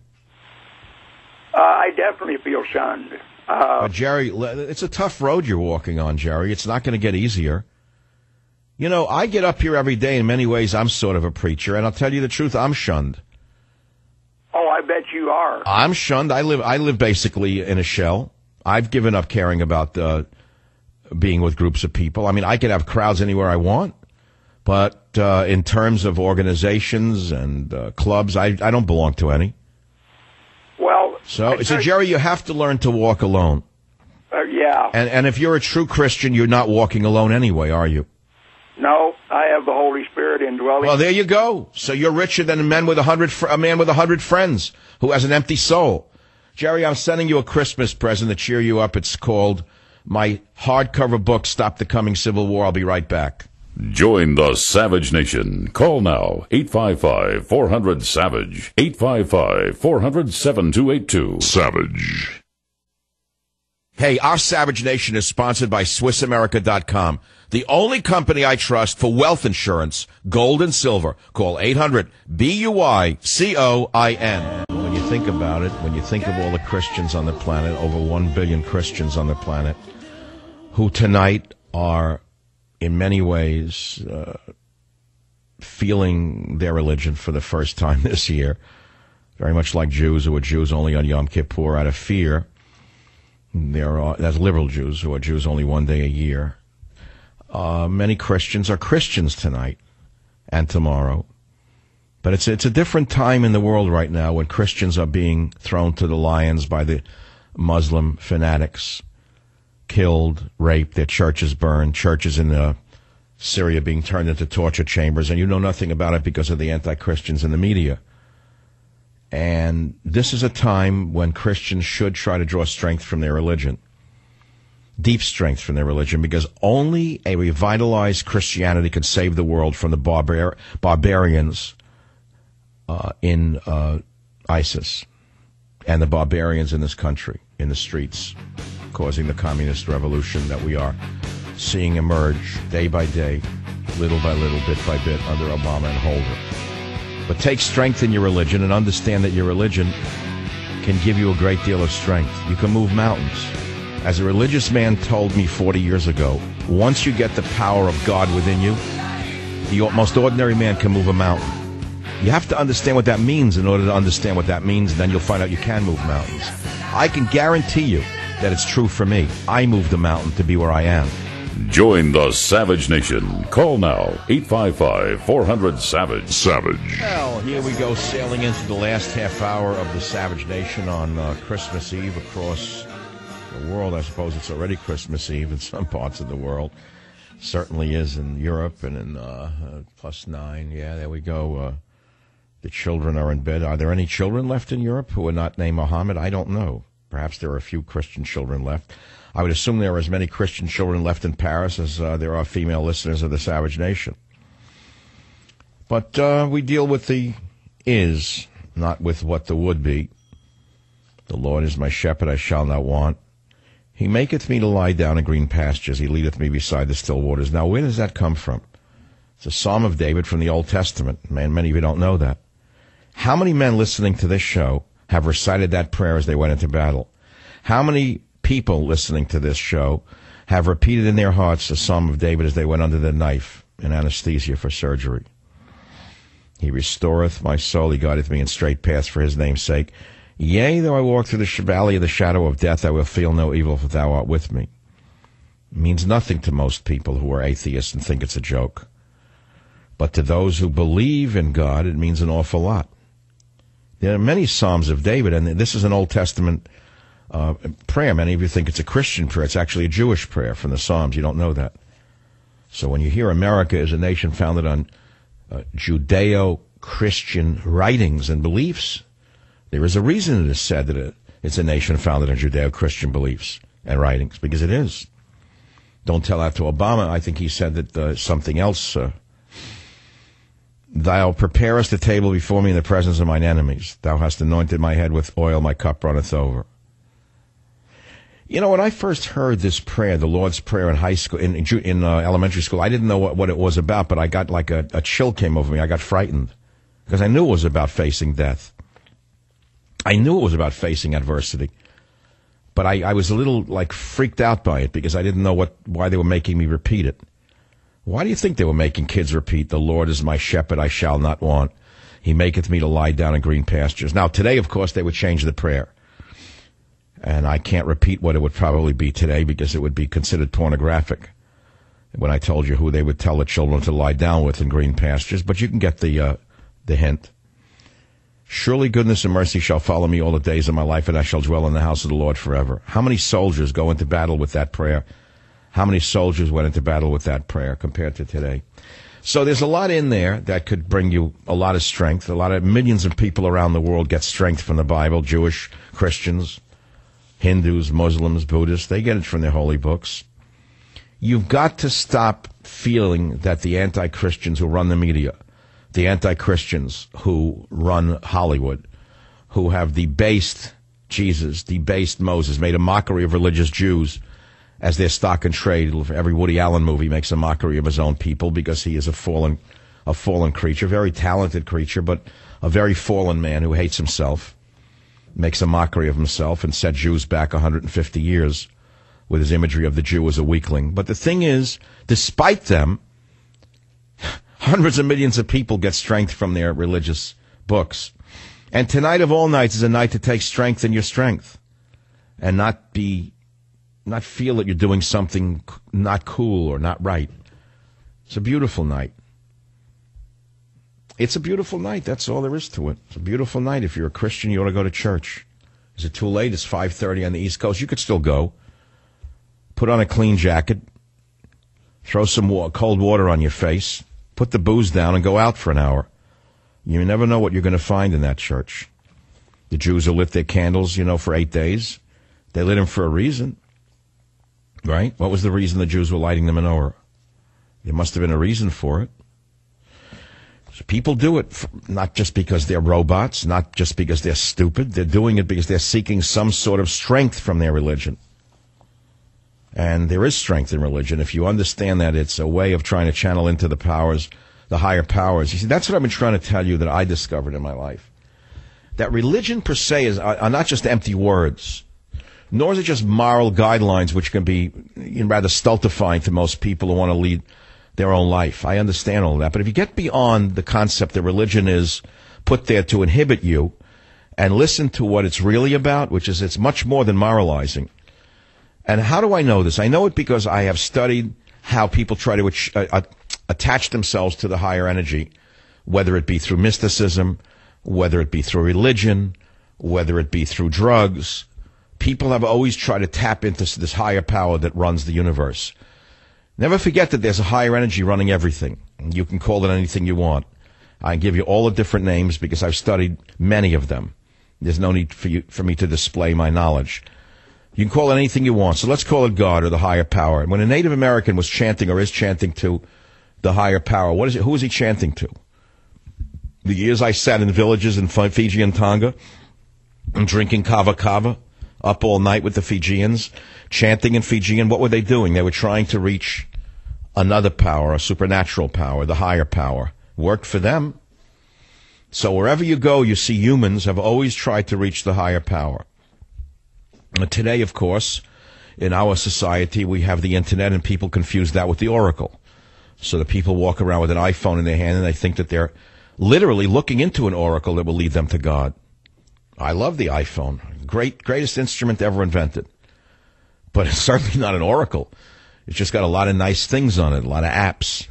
Uh, I definitely feel shunned. Uh, but Jerry, it's a tough road you're walking on, Jerry. It's not going to get easier. You know, I get up here every day. In many ways, I'm sort of a preacher, and I'll tell you the truth. I'm shunned. Oh, I bet you are. I'm shunned. I live. I live basically in a shell. I've given up caring about uh, being with groups of people. I mean, I can have crowds anywhere I want, but uh, in terms of organizations and uh, clubs, I I don't belong to any. Well, so so Jerry, you have to learn to walk alone. Uh, yeah. And and if you're a true Christian, you're not walking alone anyway, are you? No, I have the Holy Spirit indwelling. Well, there you go. So you're richer than a man with a hundred fr- a man with a hundred friends who has an empty soul. Jerry, I'm sending you a Christmas present to cheer you up. It's called my hardcover book, Stop the Coming Civil War. I'll be right back. Join the Savage Nation. Call now, eight five five, four hundred, SAVAGE, eight five five, four hundred, seven two eight two. Savage. Hey, our Savage Nation is sponsored by Swiss America dot com, the only company I trust for wealth insurance, gold and silver. Call eight hundred, B U I C O I N. When you think about it, when you think of all the Christians on the planet, over one billion Christians on the planet, who tonight are in many ways uh, feeling their religion for the first time this year, very much like Jews who are Jews only on Yom Kippur out of fear. There are, that's liberal Jews who are Jews only one day a year. Uh, many Christians are Christians tonight and tomorrow. But it's, it's a different time in the world right now when Christians are being thrown to the lions by the Muslim fanatics, killed, raped, their churches burned, churches in uh, Syria being turned into torture chambers, and you know nothing about it because of the anti-Christians in the media. And this is a time when Christians should try to draw strength from their religion, deep strength from their religion, because only a revitalized Christianity can save the world from the barbar- barbarians uh, in uh, ISIS and the barbarians in this country, in the streets, causing the communist revolution that we are seeing emerge day by day, little by little, bit by bit, under Obama and Holder. But take strength in your religion and understand that your religion can give you a great deal of strength. You can move mountains. As a religious man told me forty years ago, once you get the power of God within you, the most ordinary man can move a mountain. You have to understand what that means in order to understand what that means, and then you'll find out you can move mountains. I can guarantee you that it's true for me. I moved the mountain to be where I am. Join the Savage Nation. Call now, eight five five, four hundred, SAVAGE. Savage. Well, here we go, sailing into the last half hour of the Savage Nation on uh, Christmas Eve across the world. I suppose it's already Christmas Eve in some parts of the world. Certainly is in Europe and in uh, uh, plus nine. Yeah, there we go. Uh, the children are in bed. Are there any children left in Europe who are not named Mohammed? I don't know. Perhaps there are a few Christian children left. I would assume there are as many Christian children left in Paris as uh, there are female listeners of the Savage Nation. But uh, we deal with the is, not with what the would be. The Lord is my shepherd, I shall not want. He maketh me to lie down in green pastures. He leadeth me beside the still waters. Now, where does that come from? It's a Psalm of David from the Old Testament. Man, many of you don't know that. How many men listening to this show have recited that prayer as they went into battle? How many people listening to this show have repeated in their hearts the Psalm of David as they went under the knife in anesthesia for surgery? He restoreth my soul. He guideth me in straight paths for his name's sake. Yea, though I walk through the valley of the shadow of death, I will feel no evil, for thou art with me. It means nothing to most people who are atheists and think it's a joke. But to those who believe in God, it means an awful lot. There are many Psalms of David, and this is an Old Testament uh, prayer. Many of you think it's a Christian prayer. It's actually a Jewish prayer from the Psalms. You don't know that. So when you hear America is a nation founded on uh, Judeo-Christian writings and beliefs, there is a reason it is said that it, it's a nation founded on Judeo-Christian beliefs and writings, because it is. Don't tell that to Obama. I think he said that uh, something else. Uh, Thou preparest the table before me in the presence of mine enemies. Thou hast anointed my head with oil, my cup runneth over. You know, when I first heard this prayer, the Lord's Prayer in high school, in, in, in uh, elementary school, I didn't know what, what it was about, but I got like a, a chill came over me. I got frightened because I knew it was about facing death. I knew it was about facing adversity, but I, I was a little like freaked out by it because I didn't know what why they were making me repeat it. Why do you think they were making kids repeat, the Lord is my shepherd, I shall not want. He maketh me to lie down in green pastures. Now, today, of course, they would change the prayer. And I can't repeat what it would probably be today because it would be considered pornographic when I told you who they would tell the children to lie down with in green pastures. But you can get the uh, the hint. Surely goodness and mercy shall follow me all the days of my life, and I shall dwell in the house of the Lord forever. How many soldiers go into battle with that prayer? How many soldiers went into battle with that prayer compared to today? So there's a lot in there that could bring you a lot of strength. A lot of millions of people around the world get strength from the Bible. Jewish, Christians, Hindus, Muslims, Buddhists, they get it from their holy books. You've got to stop feeling that the anti-Christians who run the media, the anti-Christians who run Hollywood, who have debased Jesus, debased Moses, made a mockery of religious Jews as their stock and trade. Every Woody Allen movie makes a mockery of his own people because he is a fallen, a fallen creature, very talented creature, but a very fallen man who hates himself, makes a mockery of himself and set Jews back one hundred fifty years with his imagery of the Jew as a weakling. But the thing is, despite them, hundreds of millions of people get strength from their religious books. And tonight of all nights is a night to take strength in your strength and not be, not feel that you're doing something not cool or not right. It's a beautiful night. It's a beautiful night. That's all there is to it. It's a beautiful night. If you're a Christian, you ought to go to church. Is it too late? It's five thirty on the East Coast. You could still go. Put on a clean jacket. Throw some wa- cold water on your face. Put the booze down and go out for an hour. You never know what you're going to find in that church. The Jews will lit their candles, you know, for eight days. They lit them for a reason. Right? What was the reason the Jews were lighting the menorah? There must have been a reason for it. So people do it for, not just because they're robots, not just because they're stupid. They're doing it because they're seeking some sort of strength from their religion. And there is strength in religion. If you understand that it's a way of trying to channel into the powers, the higher powers. You see, that's what I've been trying to tell you that I discovered in my life. That religion per se is are not just empty words, nor is it just moral guidelines which can be rather stultifying to most people who want to lead their own life. I understand all that. But if you get beyond the concept that religion is put there to inhibit you and listen to what it's really about, which is it's much more than moralizing. And how do I know this? I know it because I have studied how people try to uh, attach themselves to the higher energy, whether it be through mysticism, whether it be through religion, whether it be through drugs. People have always tried to tap into this higher power that runs the universe. Never forget that there's a higher energy running everything. You can call it anything you want. I give you all the different names because I've studied many of them. There's no need for you, for me to display my knowledge. You can call it anything you want. So let's call it God or the higher power. And when a Native American was chanting or is chanting to the higher power, what is it? Who is he chanting to? The years I sat in villages in Fiji and Tonga and drinking kava kava up all night with the Fijians, chanting in Fijian, what were they doing? They were trying to reach another power, a supernatural power, the higher power. Worked for them. So wherever you go, you see humans have always tried to reach the higher power. Today, of course, in our society, we have the internet, and people confuse that with the oracle. So the people walk around with an iPhone in their hand, and they think that they're literally looking into an oracle that will lead them to God. I love the iPhone. Great, greatest instrument ever invented. But it's certainly not an oracle. It's just got a lot of nice things on it, a lot of apps,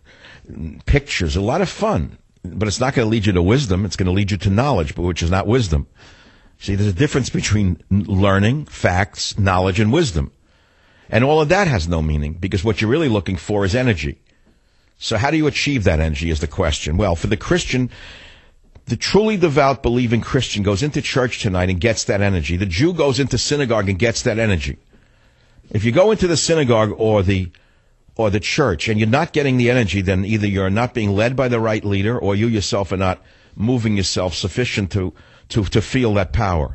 pictures, a lot of fun. But it's not going to lead you to wisdom. It's going to lead you to knowledge, but which is not wisdom. See, there's a difference between learning, facts, knowledge, and wisdom. And all of that has no meaning, because what you're really looking for is energy. So how do you achieve that energy is the question. Well, for the Christian, the truly devout, believing Christian goes into church tonight and gets that energy. The Jew goes into synagogue and gets that energy. If you go into the synagogue or the or the church and you're not getting the energy, then either you're not being led by the right leader or you yourself are not moving yourself sufficient to to, to feel that power.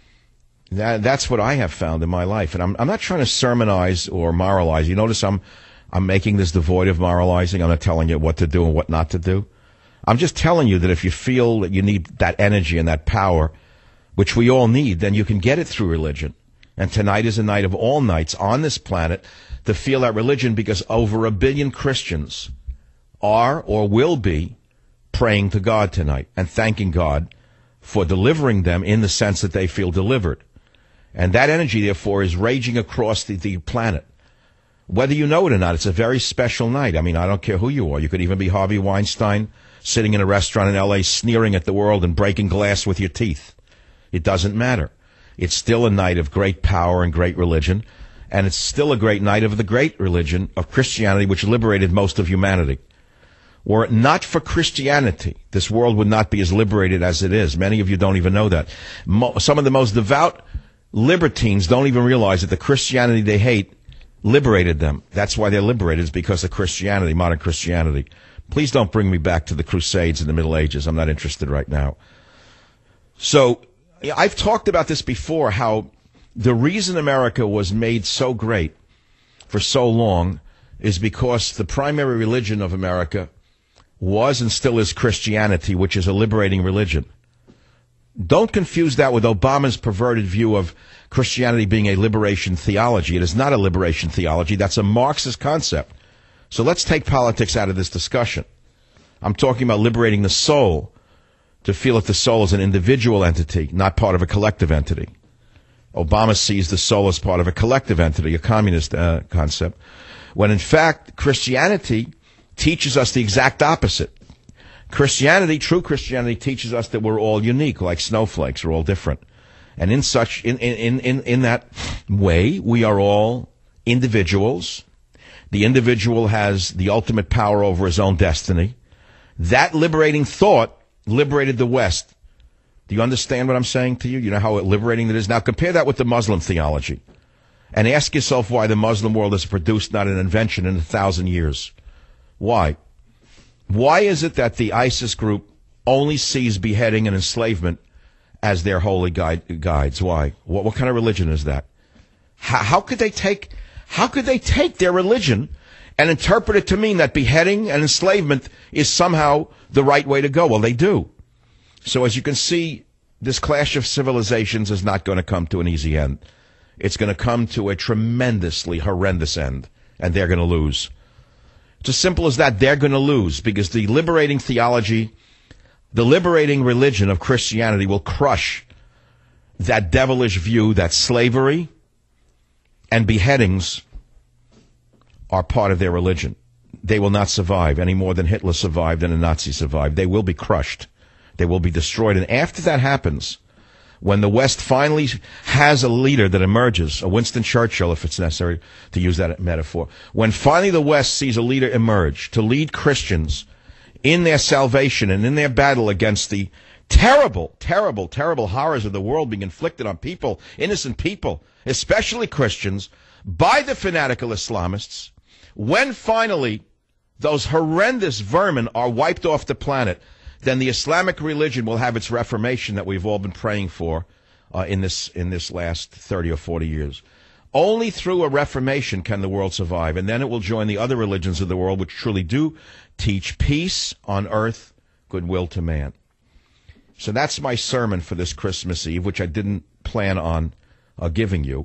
That, that's what I have found in my life. And I'm, I'm not trying to sermonize or moralize. You notice I'm, I'm making this devoid of moralizing. I'm not telling you what to do and what not to do. I'm just telling you that if you feel that you need that energy and that power, which we all need, then you can get it through religion. And tonight is a night of all nights on this planet to feel that religion, because over a billion Christians are or will be praying to God tonight and thanking God for delivering them in the sense that they feel delivered. And that energy, therefore, is raging across the, the planet. Whether you know it or not, it's a very special night. I mean, I don't care who you are. You could even be Harvey Weinstein sitting in a restaurant in L A sneering at the world and breaking glass with your teeth. It doesn't matter. It's still a night of great power and great religion. And it's still a great night of the great religion of Christianity, which liberated most of humanity. Were it not for Christianity, this world would not be as liberated as it is. Many of you don't even know that. Mo- some of the most devout libertines don't even realize that the Christianity they hate liberated them. That's why they're liberated, is because of Christianity, modern Christianity. Please don't bring me back to the Crusades in the Middle Ages. I'm not interested right now. So I've talked about this before, how the reason America was made so great for so long is because the primary religion of America was and still is Christianity, which is a liberating religion. Don't confuse that with Obama's perverted view of Christianity being a liberation theology. It is not a liberation theology. That's a Marxist concept. So let's take politics out of this discussion. I'm talking about liberating the soul to feel that the soul is an individual entity, not part of a collective entity. Obama sees the soul as part of a collective entity, a communist uh, concept, when in fact Christianity teaches us the exact opposite. Christianity, true Christianity, teaches us that we're all unique, like snowflakes. We're all different. And in such, in, in, in, in that way, we are all individuals. The individual has the ultimate power over his own destiny. That liberating thought liberated the West. Do you understand what I'm saying to you? You know how liberating that is? Now compare that with the Muslim theology. And ask yourself why the Muslim world has produced not an invention in a thousand years. Why? Why is it that the ISIS group only sees beheading and enslavement as their holy guide, guides? Why? What, what kind of religion is that? How, how could they take, how could they take their religion and interpret it to mean that beheading and enslavement is somehow the right way to go? Well, they do. So as you can see, this clash of civilizations is not going to come to an easy end. It's going to come to a tremendously horrendous end, and they're going to lose. It's as simple as that. They're going to lose because the liberating theology, the liberating religion of Christianity will crush that devilish view that slavery and beheadings are part of their religion. They will not survive any more than Hitler survived and the Nazis survived. They will be crushed. They will be destroyed. And after that happens, when the West finally has a leader that emerges, a Winston Churchill, if it's necessary to use that metaphor, when finally the West sees a leader emerge to lead Christians in their salvation and in their battle against the terrible, terrible, terrible horrors of the world being inflicted on people, innocent people, especially Christians, by the fanatical Islamists, when finally those horrendous vermin are wiped off the planet, then the Islamic religion will have its reformation that we've all been praying for uh, in this in this last thirty or forty years. Only through a reformation can the world survive, and then it will join the other religions of the world which truly do teach peace on earth, goodwill to man. So that's my sermon for this Christmas Eve, which I didn't plan on uh, giving you.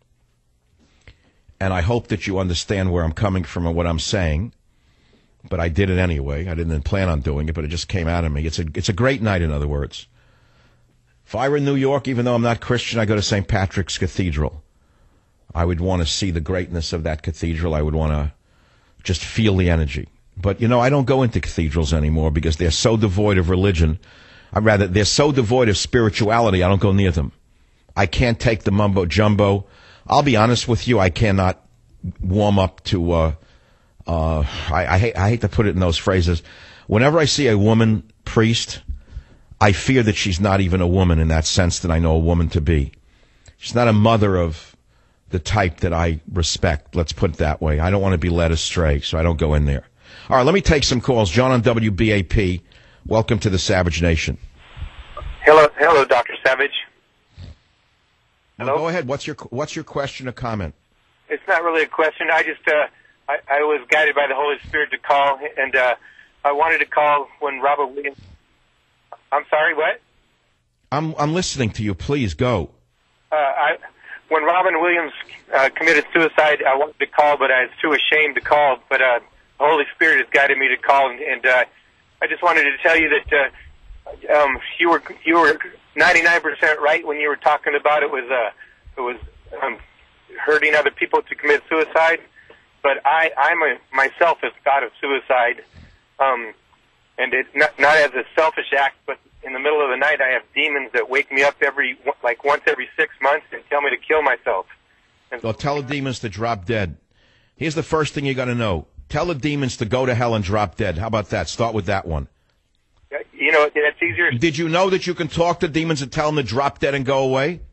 And I hope that you understand where I'm coming from and what I'm saying. But I did it anyway. I didn't plan on doing it, but it just came out of me. It's a it's a great night, in other words. If I were in New York, even though I'm not Christian, I go to Saint Patrick's Cathedral. I would want to see the greatness of that cathedral. I would want to just feel the energy. But, you know, I don't go into cathedrals anymore because they're so devoid of religion. I'd rather, they're so devoid of spirituality, I don't go near them. I can't take the mumbo-jumbo. I'll be honest with you, I cannot warm up to... Uh, Uh, I, I, hate, I hate to put it in those phrases. Whenever I see a woman priest, I fear that she's not even a woman in that sense that I know a woman to be. She's not a mother of the type that I respect. Let's put it that way. I don't want to be led astray, so I don't go in there. All right, let me take some calls. John on W B A P. Welcome to the Savage Nation. Hello, hello, Doctor Savage. Hello. Well, go ahead. What's your What's your question or comment? It's not really a question. I just uh, I, I was guided by the Holy Spirit to call, and uh, I wanted to call when Robert Williams. I'm sorry, what? I'm I'm listening to you. Please go. Uh, I when Robin Williams uh, committed suicide, I wanted to call, but I was too ashamed to call. But uh, the Holy Spirit has guided me to call, and, and uh, I just wanted to tell you that uh, um, you were you were ninety-nine percent right when you were talking about it was uh, it was um, hurting other people to commit suicide. But I I'm a, myself have thought of suicide, um, and it not not as a selfish act, but in the middle of the night I have demons that wake me up every like once every six months and tell me to kill myself. And well, tell the demons to drop dead. Here's the first thing you got to know. Tell the demons to go to hell and drop dead. How about that? Start with that one. You know, it's easier. Did you know that you can talk to demons and tell them to drop dead and go away?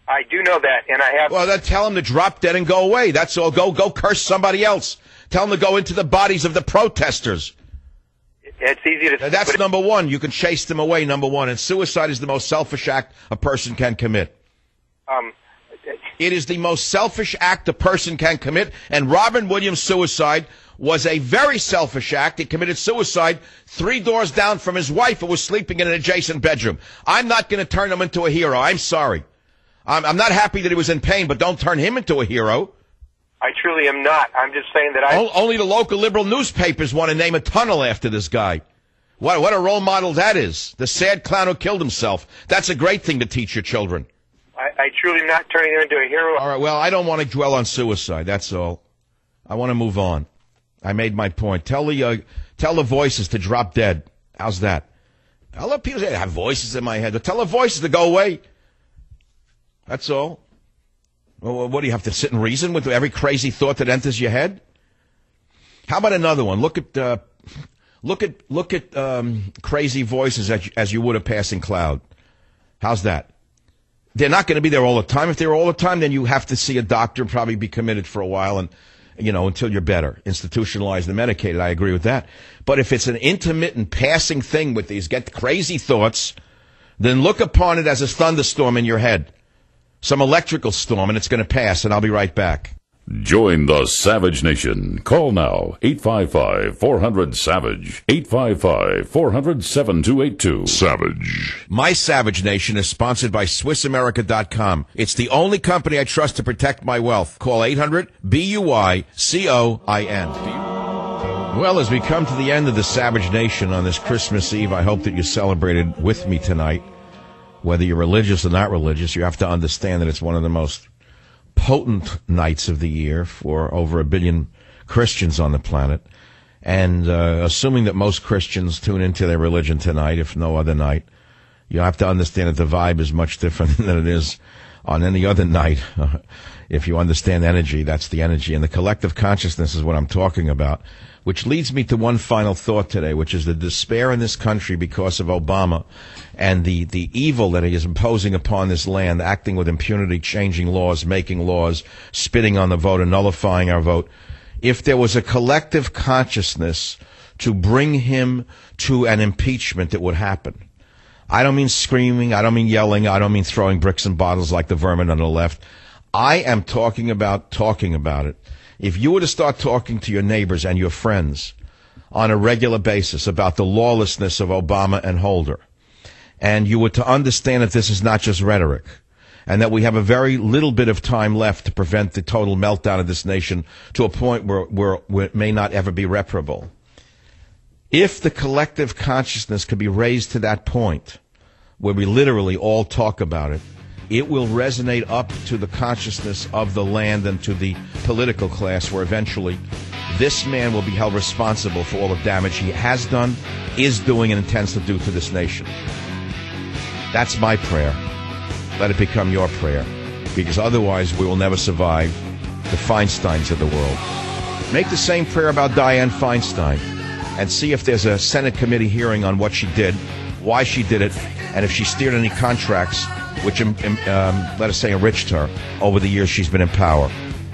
I do know that, and I have... Well, then tell him to drop dead and go away. That's all. Go go curse somebody else. Tell him to go into the bodies of the protesters. It's easy to... That's number one. You can chase them away, number one. And suicide is the most selfish act a person can commit. Um, it is the most selfish act a person can commit. And Robin Williams' suicide was a very selfish act. He committed suicide three doors down from his wife who was sleeping in an adjacent bedroom. I'm not going to turn him into a hero. I'm sorry. I'm, I'm not happy that he was in pain, but don't turn him into a hero. I truly am not. I'm just saying that I... O- only the local liberal newspapers want to name a tunnel after this guy. What, what a role model that is. The sad clown who killed himself. That's a great thing to teach your children. I, I truly am not turning him into a hero. All right, well, I don't want to dwell on suicide. That's all. I want to move on. I made my point. Tell the, uh, tell the voices to drop dead. How's that? I'll let people say, I have voices in my head. But tell the voices to go away. That's all. Well, what do you have to sit and reason with every crazy thought that enters your head? How about another one? Look at uh, look at look at um, crazy voices as you, as you would a passing cloud. How's that? They're not going to be there all the time. If they're all the time, then you have to see a doctor and probably be committed for a while, and you know until you're better, institutionalized and medicated. I agree with that. But if it's an intermittent passing thing with these get crazy thoughts, then look upon it as a thunderstorm in your head. Some electrical storm, and it's going to pass, and I'll be right back. Join the Savage Nation. Call now, eight five five, four hundred, SAVAGE, eight five five, four hundred, seven two eight two. Savage. My Savage Nation is sponsored by Swiss America dot com. It's the only company I trust to protect my wealth. Call eight hundred, B U Y C O I N. Well, as we come to the end of the Savage Nation on this Christmas Eve, I hope that you celebrated with me tonight. Whether you're religious or not religious, you have to understand that it's one of the most potent nights of the year for over a billion Christians on the planet. And uh, assuming that most Christians tune into their religion tonight, if no other night, you have to understand that the vibe is much different than it is on any other night. If you understand energy, that's the energy. And the collective consciousness is what I'm talking about, which leads me to one final thought today, which is the despair in this country because of Obama and the, the evil that he is imposing upon this land, acting with impunity, changing laws, making laws, spitting on the vote and nullifying our vote. If there was a collective consciousness to bring him to an impeachment, it would happen. I don't mean screaming, I don't mean yelling, I don't mean throwing bricks and bottles like the vermin on the left. I am talking about talking about it. If you were to start talking to your neighbors and your friends on a regular basis about the lawlessness of Obama and Holder, and you were to understand that this is not just rhetoric, and that we have a very little bit of time left to prevent the total meltdown of this nation to a point where, where, where it may not ever be reparable. If the collective consciousness could be raised to that point where we literally all talk about it, it will resonate up to the consciousness of the land and to the political class, where eventually this man will be held responsible for all the damage he has done, is doing, and intends to do to this nation. That's my prayer. Let it become your prayer, because otherwise we will never survive the Feinsteins of the world. Make the same prayer about Dianne Feinstein and see if there's a Senate committee hearing on what she did, why she did it, and if she steered any contracts which, um, um, let us say, enriched her over the years she's been in power.